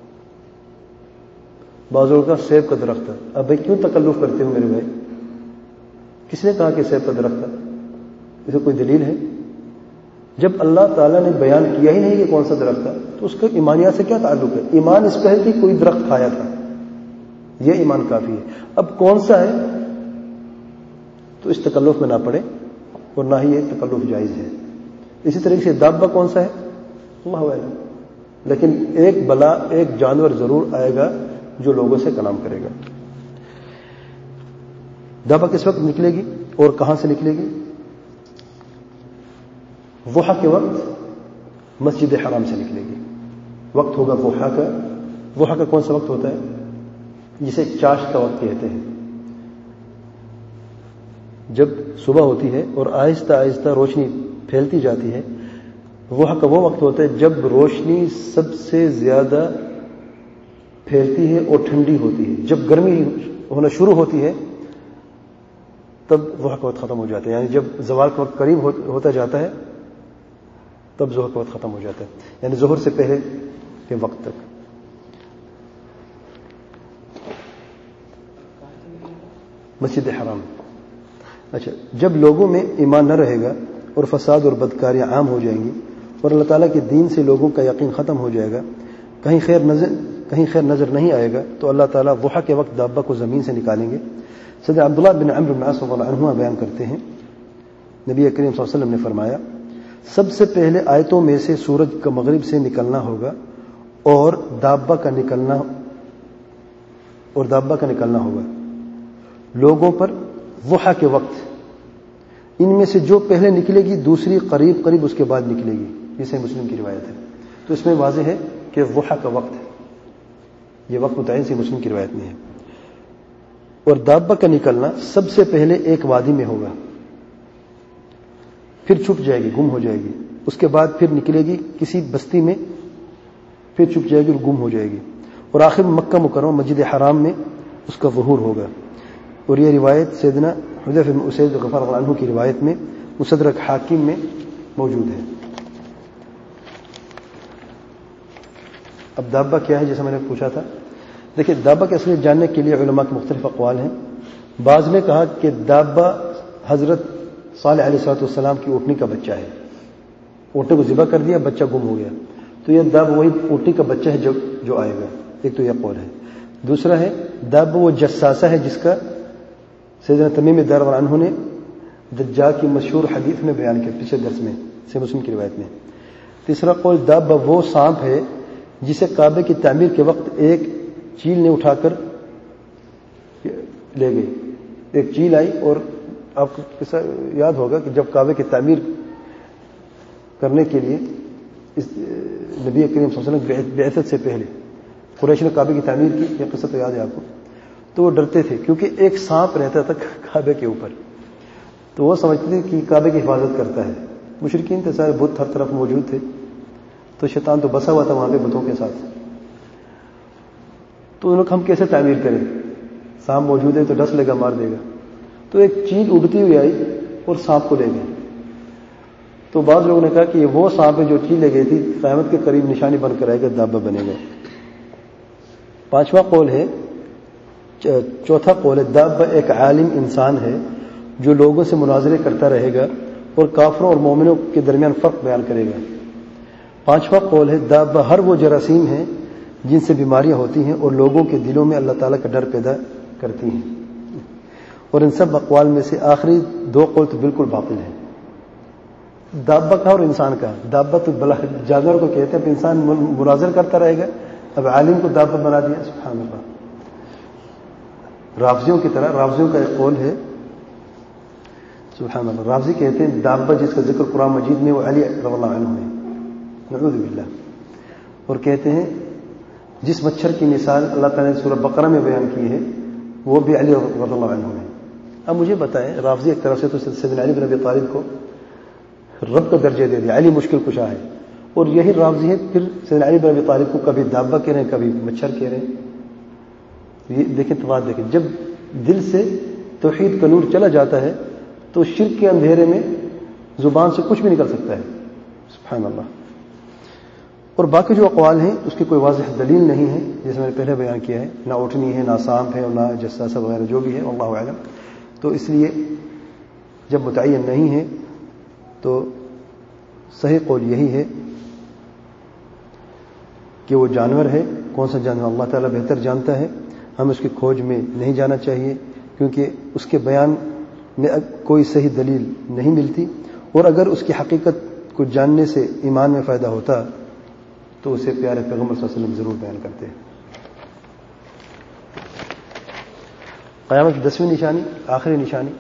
بعض لوگوں کا سیب کا درخت ہے. اب بھائی کیوں تکلف کرتے ہو میرے بھائی؟ کس نے کہا کہ سیب کا درخت ہے؟ اسے کوئی دلیل ہے؟ جب اللہ تعالیٰ نے بیان کیا ہی نہیں کہ کون سا درخت ہے تو اس کا ایمانیات سے کیا تعلق ہے؟ ایمان اس پہ ہے کہ کوئی درخت کھایا تھا، یہ ایمان کافی ہے. اب کون سا ہے تو اس تکلف میں نہ پڑے، اور نہ ہی یہ تکلف جائز ہے. اسی طریقے سے دابہ کون سا ہے؟ اللہ اعلم. لیکن ایک بلا، ایک جانور ضرور آئے گا جو لوگوں سے کلام کرے گا. دابہ کس وقت نکلے گی اور کہاں سے نکلے گی؟ ضحیٰ کے وقت مسجد حرام سے نکلے گی. وقت ہوگا ضحیٰ کا. ضحیٰ کا کون سا وقت ہوتا ہے؟ جسے چاشت کا وقت کہتے ہیں. جب صبح ہوتی ہے اور آہستہ آہستہ روشنی پھیلتی جاتی ہے، ضحیٰ کا وہ وقت ہوتا ہے جب روشنی سب سے زیادہ پھیلتی ہے اور ٹھنڈی ہوتی ہے. جب گرمی ہونا شروع ہوتی ہے تب ضحیٰ کا وقت ختم ہو جاتا ہے. یعنی جب زوال کا وقت قریب ہوتا جاتا ہے تب ظہر کا وقت ختم ہو جاتا ہے، یعنی ظہر سے پہلے کے وقت تک. مسجد حرام. اچھا، جب لوگوں میں ایمان نہ رہے گا اور فساد اور بدکاریاں عام ہو جائیں گی اور اللہ تعالیٰ کے دین سے لوگوں کا یقین ختم ہو جائے گا، کہیں خیر نظر کہیں خیر نظر نہیں آئے گا، تو اللہ تعالیٰ ضحیٰ کے وقت دابہ کو زمین سے نکالیں گے. سیدنا عبداللہ بن عمرو بن العاص رضی اللہ عنہما بیان کرتے ہیں، نبی کریم صلی اللہ علیہ وسلم نے فرمایا، سب سے پہلے آیتوں میں سے سورج کا مغرب سے نکلنا ہوگا اور دابہ کا نکلنا اور دابہ کا نکلنا ہوگا لوگوں پر ضحیٰ کے وقت. ان میں سے جو پہلے نکلے گی دوسری قریب قریب اس کے بعد نکلے گی. یہ صحیح مسلم کی روایت ہے. تو اس میں واضح ہے کہ ضحیٰ کا وقت ہے، یہ وقت متعین صحیح مسلم کی روایت میں ہے. اور دابہ کا نکلنا سب سے پہلے ایک وادی میں ہوگا، پھر چھپ جائے گی، گم ہو جائے گی. اس کے بعد پھر نکلے گی کسی بستی میں، پھر چھپ جائے گی اور گم ہو جائے گی. اور آخر مکہ مکرمہ مسجد حرام میں اس کا ظہور ہوگا. اور یہ روایت سیدنا حذیفہ بن اسید غفار اللہ عنہ کی روایت میں مستدرک حاکم میں موجود ہے. اب دابہ کیا ہے جیسا میں نے پوچھا تھا. دیکھیں، دابہ کے اصل جاننے کے لیے علماء کے مختلف اقوال ہیں. بعض نے کہا کہ دابہ حضرت صالح علیہ الصلوۃ والسلام کی اونٹنی کا بچہ ہے. اونٹنی کو ذبح کر دیا، بچہ گم ہو گیا، تو یہ دابہ وہی اونٹنی کا بچہ ہے جو جو آئے گا. ایک تو یہ قول ہے. دوسرا ہے دابہ وہ جساسہ ہے جس کا سیدنا تمیم دار رضی اللہ عنہ نے دجال کی مشہور حدیث میں بیان کیا پچھلے درس میں، صحیح مسلم کی روایت میں. تیسرا قول دابہ وہ سانپ ہے جسے کعبے کی تعمیر کے وقت ایک چیل نے اٹھا کر لے گئی. ایک چیل آئی، اور آپ کو قصہ یاد ہوگا کہ جب کعبے کی تعمیر کرنے کے لیے اس نبی کریم صلی اللہ علیہ وسلم بعثت سے پہلے قریش نے کعبے کی تعمیر کی، یہ قصہ تو یاد ہے آپ کو. تو وہ ڈرتے تھے کیونکہ ایک سانپ رہتا تھا کعبے کے اوپر، تو وہ سمجھتے تھے کہ کعبے کی حفاظت کرتا ہے. مشرکین تھے سارے، بت ہر طرف موجود تھے، تو شیطان تو بسا ہوا تھا وہاں پہ بتوں کے ساتھ. تو انہوں نے ہم کیسے تعمیر کریں، سانپ موجود ہے تو ڈس لے گا، مار دے گا. تو ایک چیل اڑتی ہوئی آئی اور سانپ کو لے گئی. تو بعض لوگوں نے کہا کہ یہ وہ سانپ ہے جو چیل لے گئی تھی، قیامت کے قریب نشانی بن کر آئے گا، دابہ بنے گا. پانچواں قول ہے چوتھا قول ہے دابہ ایک عالم انسان ہے جو لوگوں سے مناظرے کرتا رہے گا اور کافروں اور مومنوں کے درمیان فرق بیان کرے گا. پانچواں قول ہے دابہ ہر وہ جراثیم ہیں جن سے بیماریاں ہوتی ہیں اور لوگوں کے دلوں میں اللہ تعالیٰ کا ڈر پیدا کرتی ہیں. اور ان سب اقوال میں سے آخری دو قول تو بالکل باطل ہیں. دابہ کا اور انسان کا. دابہ تو بلا جانور کو کہتے ہیں، اب انسان مناظر کرتا رہے گا، اب عالم کو دابہ بنا دیا. سبحان اللہ. رافضیوں کی طرح، رافضیوں کا ایک قول ہے، سبحان اللہ، رافضی کہتے ہیں دابہ جس کا ذکر قرآن مجید میں وہ علی رضی اللہ عنہ ہے، نعوذ باللہ. اور کہتے ہیں جس مچھر کی مثال اللہ تعالیٰ نے سورہ بقرہ میں بیان کی ہے وہ بھی علی رضی اللہ عنہ ہے. اب مجھے بتائیں، رافضی ایک طرف سے تو سیدنا علی بن ابی طالب کو رب کا درجہ دے دیا، علی مشکل کشا ہے، اور یہی رافضی ہے پھر سیدنا علی بن ابی طالب کو کبھی دابہ کہہ رہے ہیں، کبھی مچھر کہہ رہے ہیں. یہ دیکھیں تضاد دیکھیں. جب دل سے توحید کا نور چلا جاتا ہے تو شرک کے اندھیرے میں زبان سے کچھ بھی نکل سکتا ہے. سبحان اللہ. اور باقی جو اقوال ہیں اس کی کوئی واضح دلیل نہیں ہے، جیسے میں نے پہلے بیان کیا ہے، نہ اٹھنی ہے، نہ سانپ ہے، اور نہ جساسہ وغیرہ جو بھی ہے، اللہ اعلم. تو اس لیے جب متعین نہیں ہے تو صحیح قول یہی ہے کہ وہ جانور ہے. کون سا جانور اللہ تعالیٰ بہتر جانتا ہے، ہمیں اس کی کھوج میں نہیں جانا چاہیے، کیونکہ اس کے بیان میں کوئی صحیح دلیل نہیں ملتی، اور اگر اس کی حقیقت کو جاننے سے ایمان میں فائدہ ہوتا تو اسے پیارے پیغمبر صلی اللہ علیہ وسلم ضرور بیان کرتے ہیں. قیامت کی دسویں نشانی، آخری نشانی،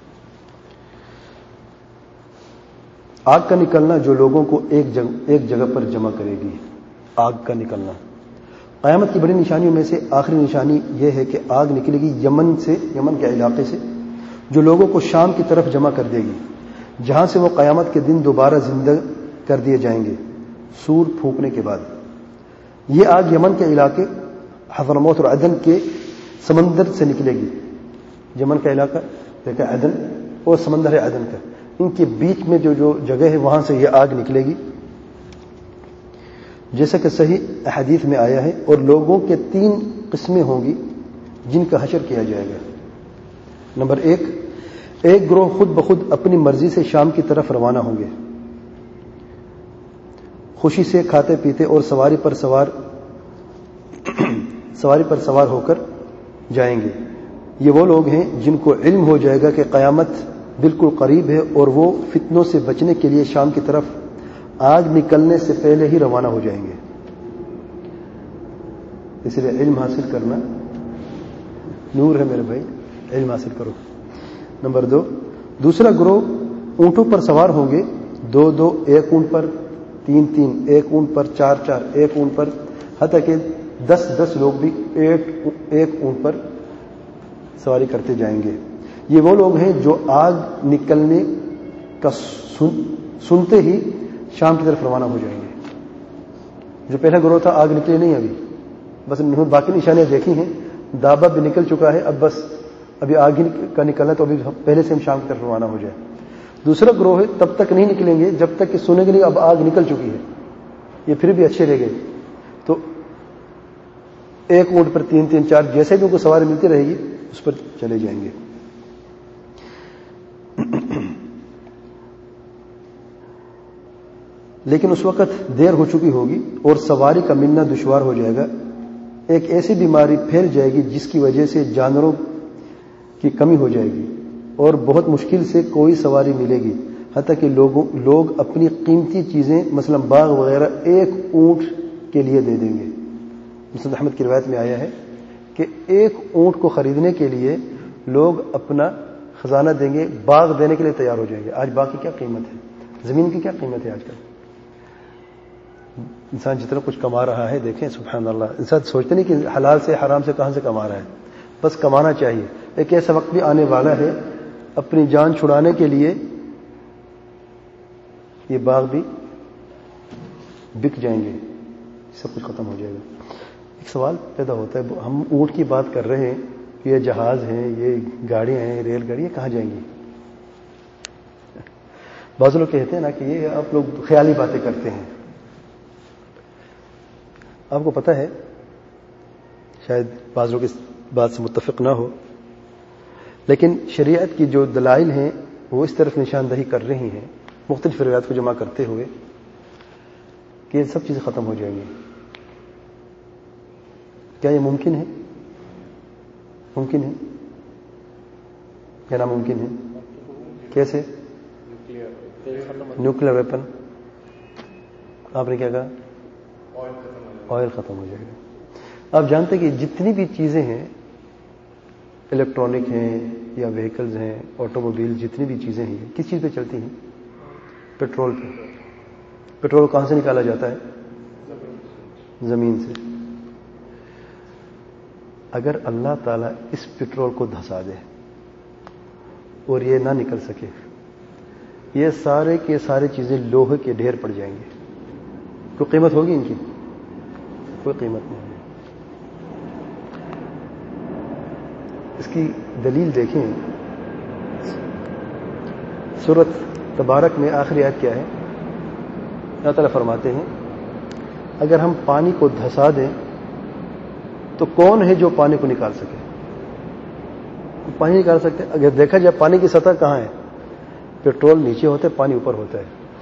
آگ کا نکلنا جو لوگوں کو ایک جگہ ایک جگہ پر جمع کرے گی. آگ کا نکلنا قیامت کی بڑی نشانیوں میں سے آخری نشانی یہ ہے کہ آگ نکلے گی یمن سے، یمن کے علاقے سے، جو لوگوں کو شام کی طرف جمع کر دے گی، جہاں سے وہ قیامت کے دن دوبارہ زندہ کر دیے جائیں گے سور پھونکنے کے بعد. یہ آگ یمن کے علاقے حضرموت اور عدن کے سمندر سے نکلے گی. یمن کا علاقہ دیکھا عدن اور سمندر ہے عدن کا، ان کے بیچ میں جو جو جگہ ہے وہاں سے یہ آگ نکلے گی، جیسا کہ صحیح احادیث میں آیا ہے. اور لوگوں کے تین قسمیں ہوں گی جن کا حشر کیا جائے گا. نمبر ایک، ایک گروہ خود بخود اپنی مرضی سے شام کی طرف روانہ ہوں گے، خوشی سے کھاتے پیتے اور سواری پر سوار سواری پر سوار ہو کر جائیں گے. یہ وہ لوگ ہیں جن کو علم ہو جائے گا کہ قیامت بالکل قریب ہے، اور وہ فتنوں سے بچنے کے لیے شام کی طرف آگ نکلنے سے پہلے ہی روانہ ہو جائیں گے. اس لیے علم حاصل کرنا نور ہے میرے بھائی، علم حاصل کرو. نمبر دو، دوسرا گروہ اونٹوں پر سوار ہوں گے، دو دو ایک اونٹ پر، تین تین ایک اونٹ پر، چار چار ایک اونٹ پر، حتیٰ کہ دس دس لوگ بھی ایک ایک اونٹ پر سواری کرتے جائیں گے. یہ وہ لوگ ہیں جو آگ نکلنے کا سن سنتے ہی شام کی طرف روانہ ہو جائیں گے. جو پہلا گروہ تھا آگ نکلے نہیں ابھی، بس باقی نشانیاں دیکھی ہیں، دابا بھی نکل چکا ہے، اب بس ابھی آگ ہی کا نکلنا، تو ابھی پہلے سے ہم شام کی طرف روانہ ہو جائیں. دوسرا گروہ ہے تب تک نہیں نکلیں گے جب تک کہ سنیں گے نہیں اب آگ نکل چکی ہے، یہ پھر بھی اچھے رہ گئے. تو ایک اونٹ پر تین تین چار جیسے بھی ان کو سواری ملتی رہے گی اس پر چلے جائیں گے. لیکن اس وقت دیر ہو چکی ہوگی اور سواری کا ملنا دشوار ہو جائے گا. ایک ایسی بیماری پھیل جائے گی جس کی وجہ سے جانوروں کی کمی ہو جائے گی اور بہت مشکل سے کوئی سواری ملے گی، حتیٰ کہ لوگوں لوگ اپنی قیمتی چیزیں مثلا باغ وغیرہ ایک اونٹ کے لیے دے دیں گے. مسند احمد کی روایت میں آیا ہے کہ ایک اونٹ کو خریدنے کے لیے لوگ اپنا خزانہ دیں گے، باغ دینے کے لیے تیار ہو جائیں گے. آج باغ کی کیا قیمت ہے، زمین کی کیا قیمت ہے آج کل. انسان جتنا کچھ کما رہا ہے دیکھیں سبحان اللہ، انسان سوچتے نہیں کہ حلال سے حرام سے کہاں سے کما رہا ہے، بس کمانا چاہیے. ایک ایسا وقت بھی آنے والا ہے اپنی جان چھڑانے کے لیے یہ باغ بھی بک جائیں گے، سب کچھ ختم ہو جائے گا. ایک سوال پیدا ہوتا ہے، ہم اونٹ کی بات کر رہے ہیں، یہ جہاز ہیں، یہ گاڑیاں ہیں، ریل گاڑی، یہ کہاں جائیں گی؟ بعض لوگ کہتے ہیں نا کہ یہ آپ لوگ خیالی باتیں کرتے ہیں. آپ کو پتہ ہے، شاید بعض لوگ اس بات سے متفق نہ ہو، لیکن شریعت کی جو دلائل ہیں وہ اس طرف نشاندہی کر رہی ہیں مختلف روایات کو جمع کرتے ہوئے کہ یہ سب چیزیں ختم ہو جائیں گی. کیا یہ ممکن ہے؟ ممکن ہے یا ناممکن ہے؟ کیسے؟ Nuclear weapon. آپ نے کیا کہا؟ آئل ختم ہو جائے گا. آپ جانتے کہ جتنی بھی چیزیں ہیں، الیکٹرانک ہیں یا وہیکلز ہیں، آٹو موبائل، جتنی بھی چیزیں ہیں کس چیز پہ چلتی ہیں؟ پیٹرول پہ. پیٹرول کہاں سے نکالا جاتا ہے؟ زمین سے. اگر اللہ تعالیٰ اس پیٹرول کو دھسا دے اور یہ نہ نکل سکے، یہ سارے کے سارے چیزیں لوہے کے ڈھیر پڑ جائیں گے. کوئی قیمت ہوگی ان کی؟ کوئی قیمت نہیں ہے. اس کی دلیل دیکھیں، سورۃ تبارک میں آخری آیت کیا ہے؟ اللہ تعالیٰ فرماتے ہیں اگر ہم پانی کو دھسا دیں تو کون ہے جو پانی کو نکال سکے؟ پانی نکال سکتے؟ اگر دیکھا جائے پانی کی سطح کہاں ہے؟ پیٹرول نیچے ہوتا ہے، پانی اوپر ہوتا ہے.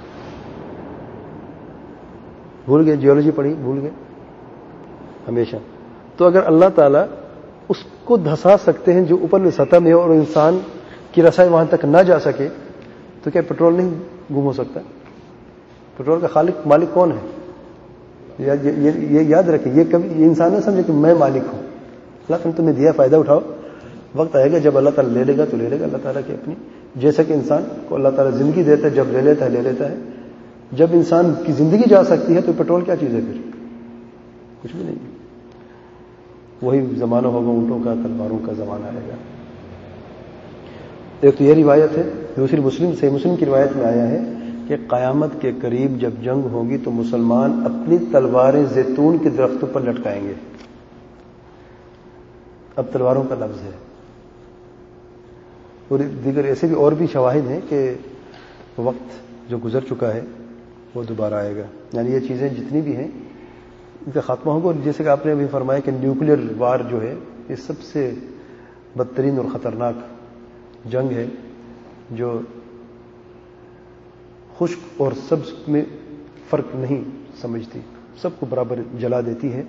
بھول گئے؟ جیولوجی پڑھی بھول گئے ہمیشہ. تو اگر اللہ تعالیٰ اس کو دھسا سکتے ہیں جو اوپر سطح میں ہو اور انسان کی رسائی وہاں تک نہ جا سکے، تو کیا پیٹرول نہیں گم ہو سکتا؟ پیٹرول کا خالق مالک کون ہے؟ یہ یاد رکھیں. یہ کبھی یہ انسان نہ سمجھے کہ میں مالک ہوں. اللہ تعالیٰ نے تمہیں دیا، فائدہ اٹھاؤ. وقت آئے گا جب اللہ تعالیٰ لے لے گا تو لے لے گا. اللہ تعالیٰ کی اپنی، جیسا کہ انسان کو اللہ تعالیٰ زندگی دیتا ہے، جب لے لیتا ہے لے لیتا ہے. جب انسان کی زندگی جا سکتی ہے تو پیٹرول کیا چیز ہے پھر؟ کچھ بھی نہیں. وہی زمانہ ہوگا اونٹوں کا، تلواروں کا زمانہ آئے گا. ایک تو یہ روایت ہے. دوسری مسلم سے مسلم کی روایت میں آیا ہے کہ قیامت کے قریب جب جنگ ہوگی تو مسلمان اپنی تلواریں زیتون کے درختوں پر لٹکائیں گے. اب تلواروں کا لفظ ہے. اور دیگر ایسے بھی اور بھی شواہد ہیں کہ وقت جو گزر چکا ہے وہ دوبارہ آئے گا. یعنی یہ چیزیں جتنی بھی ہیں ان کا خاتمہ ہوگا. اور جیسے کہ آپ نے ابھی فرمایا کہ نیوکلیر وار جو ہے یہ سب سے بدترین اور خطرناک جنگ ہے، جو خشک اور سبز میں فرق نہیں سمجھتی، سب کو برابر جلا دیتی ہے.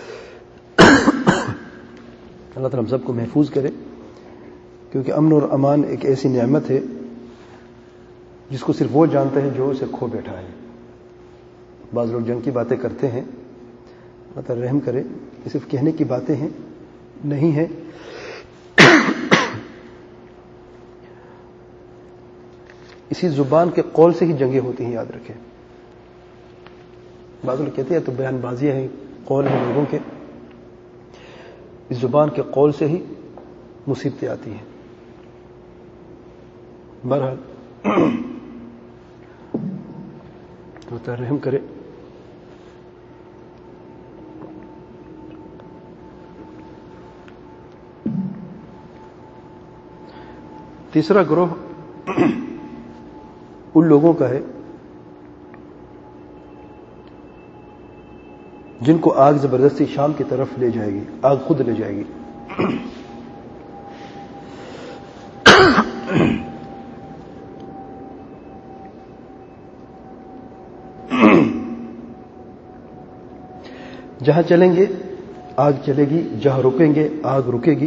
اللہ تعالیٰ ہم سب کو محفوظ کرے، کیونکہ امن اور امان ایک ایسی نعمت ہے جس کو صرف وہ جانتے ہیں جو اسے کھو بیٹھا ہے. بعض لوگ جنگ کی باتیں کرتے ہیں، اللہ تعالیٰ رحم کرے. یہ صرف کہنے کی باتیں ہیں، نہیں ہیں. اسی زبان کے قول سے ہی جنگیں ہوتی ہیں، یاد رکھیں. بعض لوگ کہتے ہیں تو بیان بازیاں ہیں، قول ہیں لوگوں کے. اس زبان کے قول سے ہی مصیبتیں آتی ہیں. بہرحال اللہ تعالیٰ رحم کرے. تیسرا گروہ ان لوگوں کا ہے جن کو آگ زبردستی شام کی طرف لے جائے گی، آگ خود لے جائے گی. جہاں چلیں گے آگ چلے گی، جہاں رکیں گے آگ رکے گی،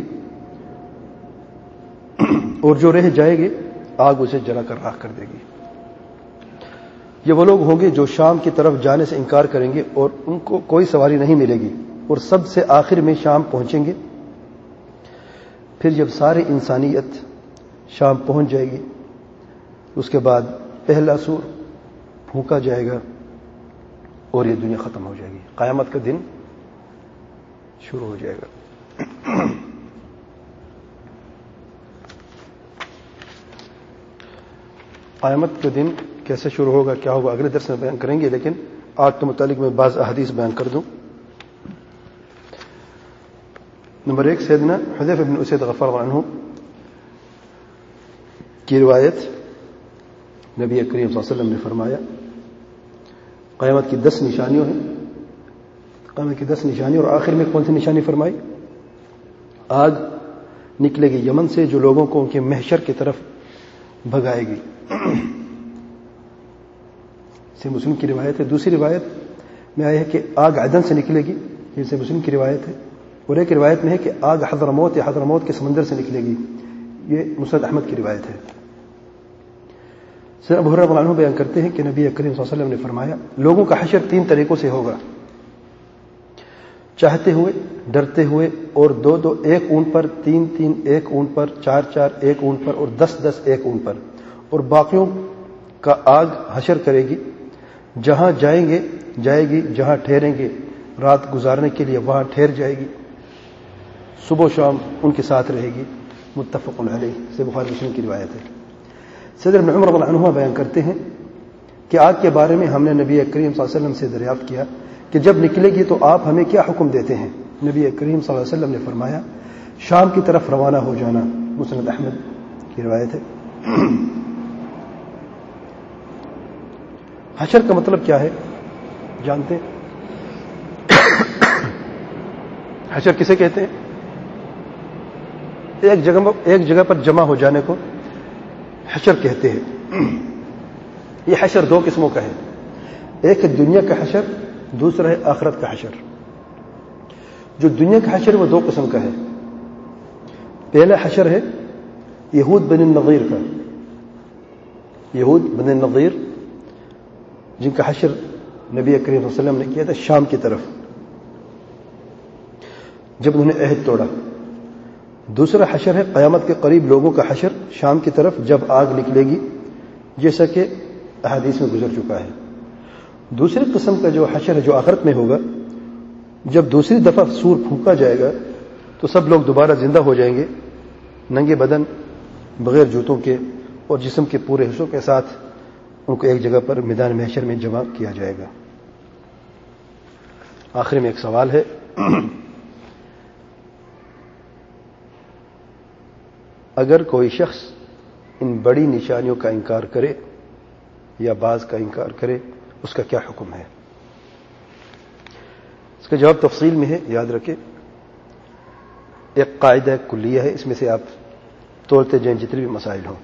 اور جو رہ جائے گے آگ اسے جلا کر راکھ کر دے گی. یہ وہ لوگ ہوں گے جو شام کی طرف جانے سے انکار کریں گے اور ان کو کوئی سواری نہیں ملے گی، اور سب سے آخر میں شام پہنچیں گے. پھر جب ساری انسانیت شام پہنچ جائے گی اس کے بعد پہلا سور پھونکا جائے گا اور یہ دنیا ختم ہو جائے گی. قیامت کا دن شروع ہو جائے گا. قیامت کا دن کیسے شروع ہوگا، کیا ہوگا، اگلے درس میں بیان کریں گے. لیکن آگ کے متعلق میں بعض احادیث بیان کر دوں. نمبر ایک، سیدنا حذیفہ بن اسید غفار اللہ عنہ کی روایت، نبی کریم صلی اللہ علیہ وسلم نے فرمایا قیامت کی دس نشانیوں ہیں. قیامت کی دس نشانیوں، اور آخر میں کون سی نشانی فرمائی؟ آگ نکلے گی یمن سے جو لوگوں کو ان کے محشر کی طرف بھگائے گی. سے مسلم کی روایت ہے. دوسری روایت میں آیا ہے کہ آگ عدن سے نکلے گی، یہ سے مسلم کی روایت ہے. اور ایک روایت میں ہے کہ آگ حضرموت یا حضرموت کے سمندر سے نکلے گی، یہ مسند احمد کی روایت ہے. سیدنا ابو ہریرہ رضی اللہ عنہ بیان کرتے ہیں کہ نبی کریم صلی اللہ علیہ وسلم نے فرمایا لوگوں کا حشر تین طریقوں سے ہوگا: چاہتے ہوئے، ڈرتے ہوئے، اور دو دو ایک اونٹ پر، تین تین ایک اونٹ پر، چار چار ایک اونٹ پر، اور دس دس ایک اونٹ پر. اور باقیوں کا آگ حشر کرے گی. جہاں جائیں گے جائے گی، جہاں ٹھہریں گے رات گزارنے کے لیے وہاں ٹھہر جائے گی، صبح و شام ان کے ساتھ رہے گی. متفق علیہ، سے بخاری مسلم کی روایت ہے. سیدنا ابن عمر رضی اللہ عنہ بیان کرتے ہیں کہ آگ کے بارے میں ہم نے نبی کریم صلی اللہ علیہ وسلم سے دریافت کیا کہ جب نکلے گی تو آپ ہمیں کیا حکم دیتے ہیں؟ نبی کریم صلی اللہ علیہ وسلم نے فرمایا شام کی طرف روانہ ہو جانا. مسند احمد کی روایت ہے. حشر کا مطلب کیا ہے جانتے ہیں؟ حشر کسے کہتے ہیں؟ ایک جگہ ایک جگہ پر جمع ہو جانے کو حشر کہتے ہیں. یہ حشر دو قسموں کا ہے. ایک ہے دنیا کا حشر، دوسرا ہے آخرت کا حشر. جو دنیا کا حشر وہ دو قسم کا ہے. پہلا حشر ہے یہود بن النضیر کا. یہود بن النضیر جن کا حشر نبی کریم صلی اللہ علیہ وسلم نے کیا تھا شام کی طرف جب انہوں نے عہد توڑا. دوسرا حشر ہے قیامت کے قریب لوگوں کا حشر شام کی طرف جب آگ نکلے گی، جیسا کہ احادیث میں گزر چکا ہے. دوسری قسم کا جو حشر ہے جو آخرت میں ہوگا، جب دوسری دفعہ سور پھونکا جائے گا تو سب لوگ دوبارہ زندہ ہو جائیں گے، ننگے بدن، بغیر جوتوں کے اور جسم کے پورے حصوں کے ساتھ ان کو ایک جگہ پر میدان محشر میں جمع کیا جائے گا. آخر میں ایک سوال ہے، اگر کوئی شخص ان بڑی نشانیوں کا انکار کرے یا بعض کا انکار کرے اس کا کیا حکم ہے؟ اس کا جواب تفصیل میں ہے، یاد رکھیں. ایک قاعدہ کلیہ ہے، اس میں سے آپ تولتے جائیں جتنے بھی مسائل ہوں.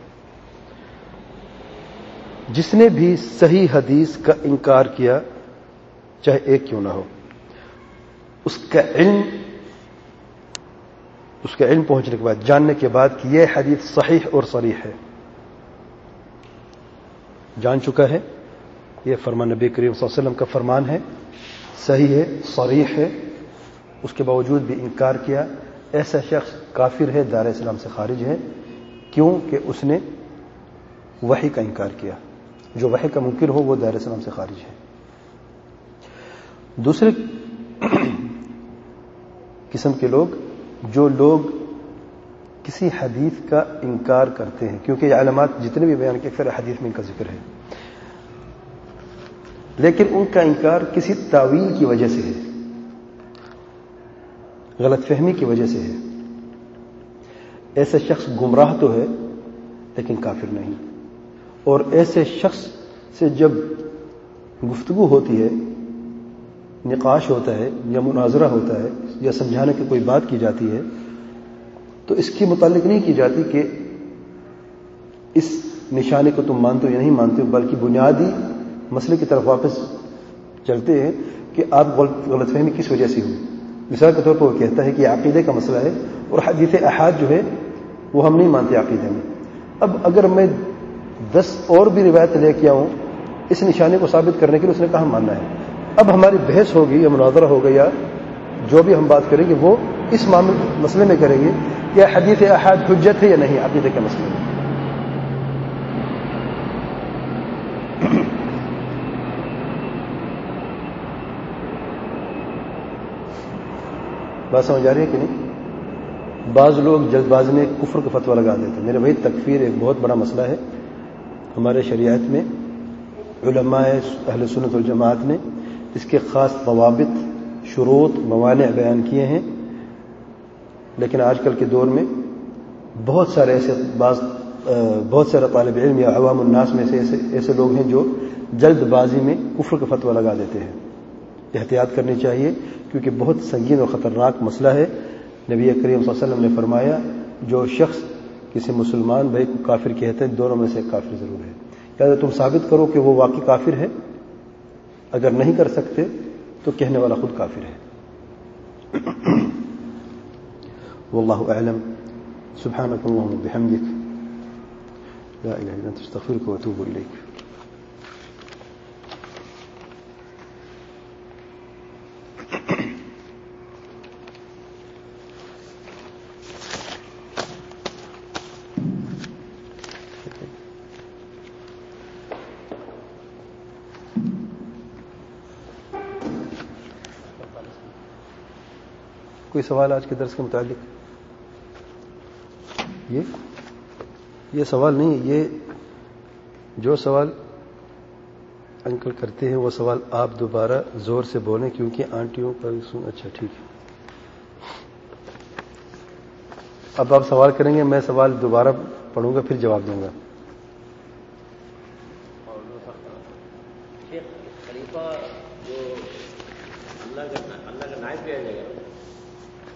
جس نے بھی صحیح حدیث کا انکار کیا چاہے ایک کیوں نہ ہو، اس کا علم اس کا علم پہنچنے کے بعد، جاننے کے بعد کہ یہ حدیث صحیح اور صریح ہے، جان چکا ہے یہ فرمان نبی کریم صلی اللہ علیہ وسلم کا فرمان ہے، صحیح ہے، صریح ہے، اس کے باوجود بھی انکار کیا، ایسا شخص کافر ہے، دار اسلام سے خارج ہے. کیوں کہ اس نے وحی کا انکار کیا. جو وحی کا منکر ہو وہ دار اسلام سے خارج ہے. دوسرے قسم کے لوگ، جو لوگ کسی حدیث کا انکار کرتے ہیں، کیونکہ یہ علامات جتنے بھی بیان کے اکثر حدیث میں ان کا ذکر ہے، لیکن ان کا انکار کسی تاویل کی وجہ سے ہے، غلط فہمی کی وجہ سے ہے. ایسے شخص گمراہ تو ہے لیکن کافر نہیں. اور ایسے شخص سے جب گفتگو ہوتی ہے، نقاش ہوتا ہے یا مناظرہ ہوتا ہے یا سمجھانے کی کوئی بات کی جاتی ہے، تو اس کے متعلق نہیں کی جاتی کہ اس نشانے کو تم مانتے ہو یا نہیں مانتے ہو، بلکہ بنیادی مسئلے کی طرف واپس چلتے ہیں کہ آپ غلط فہمی کس وجہ سے ہوئی. مثال کے طور پر وہ کہتا ہے کہ عقیدے کا مسئلہ ہے اور حدیث احاد جو ہے وہ ہم نہیں مانتے عقیدے میں. اب اگر میں دس اور بھی روایت لے کے آؤں اس نشانے کو ثابت کرنے کے لیے، اس نے کہاں ماننا ہے. اب ہماری بحث ہوگی یا مناظرہ ہوگا یا جو بھی ہم بات کریں گے وہ اس مسئلے میں کریں گے یا حدیث احاد حجت ہے یا نہیں عقیدے کے مسئلے میں. بات سمجھ آ رہی ہے کہ نہیں؟ بعض لوگ جلد بازی میں کفر کا فتویٰ لگا دیتے ہیں. میرے بھائی تکفیر ایک بہت بڑا مسئلہ ہے ہمارے شریعت میں. علماء اہل سنت والجماعت نے اس کے خاص ضوابط، شروط، موانع بیان کیے ہیں. لیکن آج کل کے دور میں بہت سارے ایسے بعض بہت سارے طالب علم یا عوام الناس میں سے ایسے ایسے لوگ ہیں جو جلد بازی میں کفر کا فتویٰ لگا دیتے ہیں. احتیاط کرنی چاہیے کیونکہ بہت سنگین اور خطرناک مسئلہ ہے. نبی کریم صلی اللہ علیہ وسلم نے فرمایا جو شخص کسی مسلمان بھائی کو کافر کہتے ہیں دونوں میں سے ایک کافر ضرور ہے. یا تم ثابت کرو کہ وہ واقعی کافر ہے، اگر نہیں کر سکتے تو کہنے والا خود کافر ہے. واللہ اعلم. سبحانک اللہم وبحمدک لا الہ الا انت استغفرک واتوب الیک. کوئی سوال آج کے درس کے متعلق؟ یہ یہ سوال نہیں، یہ جو سوال انکل کرتے ہیں وہ سوال آپ دوبارہ زور سے بولیں کیونکہ آنٹیوں کا سن. اچھا ٹھیک ہے. اب آپ سوال کریں گے، میں سوال دوبارہ پڑھوں گا پھر جواب دوں گا. خلیفہ جو اللہ کا اللہ کا نائب کیا جائے گا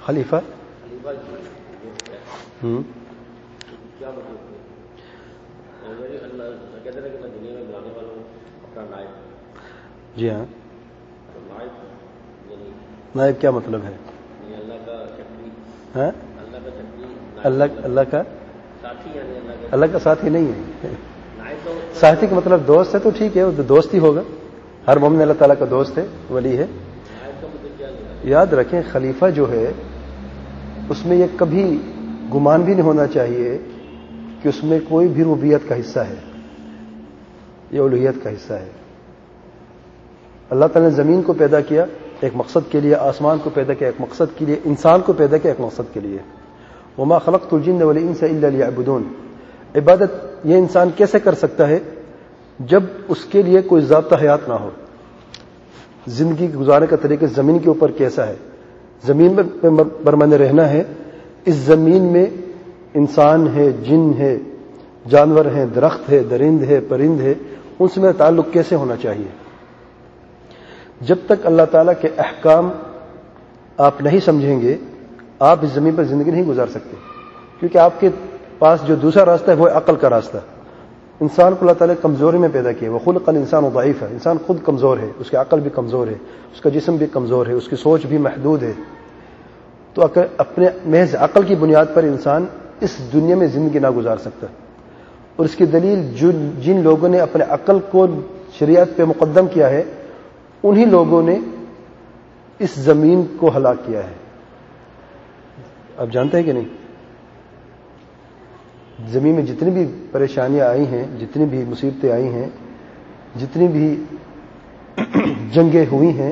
خلیفہ خلیفہ ہوں کیا مطلب ہے؟ اللہ کہتے ہیں کہ میں دنیا میں بلانے والا ہوں اپنا نائب. جی ہاں. نائب یعنی نائب کیا مطلب ہے؟ یعنی اللہ کا شکری. ہاں اللہ کا شکری. اللہ اللہ کا ساتھی یعنی اللہ کا اللہ کا ساتھی نہیں ہے. نائب تو ساتھی کا مطلب دوست ہے تو ٹھیک ہے, وہ دوست ہی ہوگا. ہر مومن اللہ تعالیٰ کا دوست ہے, ولی ہے. نائب کا مطلب کیا نہیں. یاد رکھیں خلیفہ جو ہے اس میں یہ کبھی گمان بھی نہیں ہونا چاہیے کہ اس میں کوئی بھی ربوبیت کا حصہ ہے, یہ الوہیت کا حصہ ہے. اللہ تعالیٰ نے زمین کو پیدا کیا ایک مقصد کے لیے, آسمان کو پیدا کیا ایک مقصد کے لیے, انسان کو پیدا کیا ایک مقصد کے لیے. وما خلقت الجن والانس الا ليعبدون. عبادت یہ انسان کیسے کر سکتا ہے جب اس کے لیے کوئی ضابطہ حیات نہ ہو. زندگی گزارنے کا طریقہ زمین کے اوپر کیسا ہے, زمین پر میں نے رہنا ہے, اس زمین میں انسان ہے, جن ہے, جانور ہیں, درخت ہے, درند ہے, پرند ہے, ان سے میرا تعلق کیسے ہونا چاہیے. جب تک اللہ تعالیٰ کے احکام آپ نہیں سمجھیں گے آپ اس زمین پر زندگی نہیں گزار سکتے, کیونکہ آپ کے پاس جو دوسرا راستہ ہے وہ ہے عقل کا راستہ. انسان کو اللہ تعالیٰ کمزوری میں پیدا کیا, وہ خلق الانسان ضعیف ہے, انسان خود کمزور ہے, اس کی عقل بھی کمزور ہے, اس کا جسم بھی کمزور ہے, اس کی سوچ بھی محدود ہے. تو اپنے محض عقل کی بنیاد پر انسان اس دنیا میں زندگی نہ گزار سکتا. اور اس کی دلیل جن لوگوں نے اپنے عقل کو شریعت پہ مقدم کیا ہے انہی لوگوں نے اس زمین کو ہلاک کیا ہے. آپ جانتے ہیں کہ نہیں, زمین میں جتنی بھی پریشانیاں آئی ہیں, جتنی بھی مصیبتیں آئی ہیں, جتنی بھی جنگیں ہوئی ہیں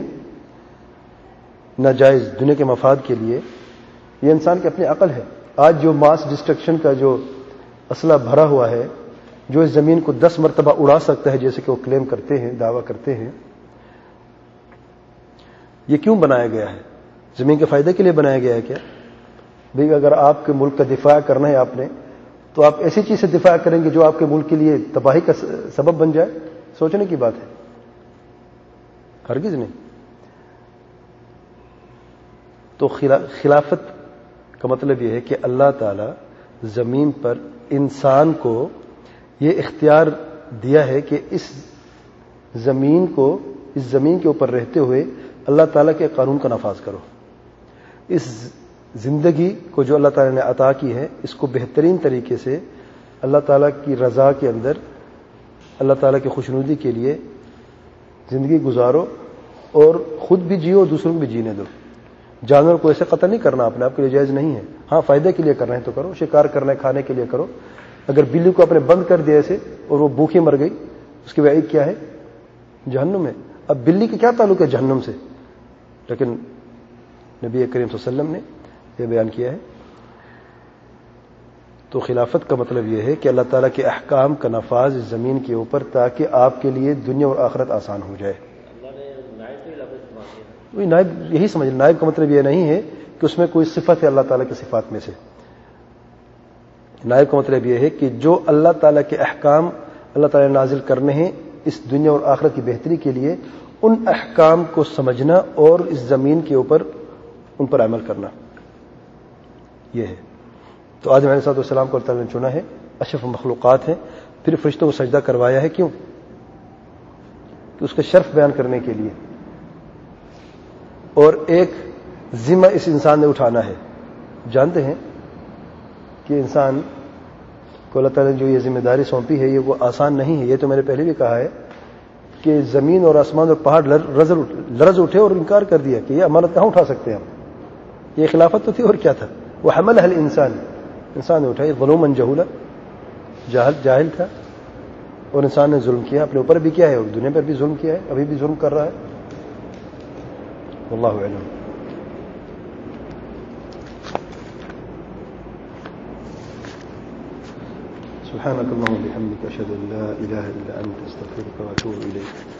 ناجائز دنیا کے مفاد کے لیے, یہ انسان کی اپنی عقل ہے. آج جو ماس ڈسٹرکشن کا جو اسلحہ بھرا ہوا ہے, جو اس زمین کو دس مرتبہ اڑا سکتا ہے جیسے کہ وہ کلیم کرتے ہیں, دعویٰ کرتے ہیں, یہ کیوں بنایا گیا ہے؟ زمین کے فائدے کے لیے بنایا گیا ہے کیا؟ بھئی اگر آپ کے ملک کا دفاع کرنا ہے آپ نے تو آپ ایسی چیز سے دفاع کریں گے جو آپ کے ملک کے لیے تباہی کا سبب بن جائے؟ سوچنے کی بات ہے, ہرگز نہیں. تو خلافت کا مطلب یہ ہے کہ اللہ تعالی زمین پر انسان کو یہ اختیار دیا ہے کہ اس زمین کو اس زمین کے اوپر رہتے ہوئے اللہ تعالیٰ کے قانون کا نفاذ کرو. اس زندگی کو جو اللہ تعالیٰ نے عطا کی ہے اس کو بہترین طریقے سے اللہ تعالیٰ کی رضا کے اندر اللہ تعالیٰ کی خوشنودی کے لیے زندگی گزارو اور خود بھی جیو, دوسروں کو بھی جینے دو. جانور کو ایسے قتل نہیں کرنا اپنے آپ کے لیے جائز نہیں ہے. ہاں فائدے کے لیے کرنا ہے تو کرو, شکار کرنا ہے کھانے کے لیے کرو. اگر بلی کو اپنے بند کر دیا ایسے اور وہ بھوکھی مر گئی اس کی وعید کیا ہے؟ جہنم ہے. اب بلی کا کیا تعلق ہے جہنم سے؟ لیکن نبی کریم صلی اللہ علیہ وسلم نے یہ بیان کیا ہے. تو خلافت کا مطلب یہ ہے کہ اللہ تعالیٰ کے احکام کا نفاذ اس زمین کے اوپر تاکہ آپ کے لیے دنیا اور آخرت آسان ہو جائے. وہی نائب, یہی سمجھ. نائب کا مطلب یہ نہیں ہے کہ اس میں کوئی صفت ہے اللہ تعالیٰ کی صفات میں سے. نائب کا مطلب یہ ہے کہ جو اللہ تعالیٰ کے احکام اللہ تعالیٰ نے نازل کرنے ہیں اس دنیا اور آخرت کی بہتری کے لیے, ان احکام کو سمجھنا اور اس زمین کے اوپر ان پر عمل کرنا, یہ ہے. تو آدم علیہ السلام کو اللہ تعالیٰ نے چنا ہے, اشرف مخلوقات ہیں, پھر فرشتوں کو سجدہ کروایا ہے. کیوں؟ کہ اس کا شرف بیان کرنے کے لیے. اور ایک ذمہ اس انسان نے اٹھانا ہے. جانتے ہیں کہ انسان کو اللہ تعالیٰ نے جو یہ ذمہ داری سونپی ہے یہ وہ آسان نہیں ہے. یہ تو میں نے پہلے بھی کہا ہے کہ زمین اور آسمان اور پہاڑ لرز اٹھے اور انکار کر دیا کہ یہ امانت کہاں اٹھا سکتے ہیں ہم. یہ خلافت تو تھی اور کیا تھا. وہ حمل ہے انسان, انسان نے اٹھائی. ظلومن جہولا, جاہل جاہل تھا اور انسان نے ظلم کیا. اپنے اوپر بھی کیا ہے, دنیا پر بھی ظلم کیا ہے, ابھی بھی ظلم کر رہا ہے. واللہ اعلم. سبحانك اللهم وبحمدك أشهد أن لا إله إلا أنت أستغفرك وأتوب إليك.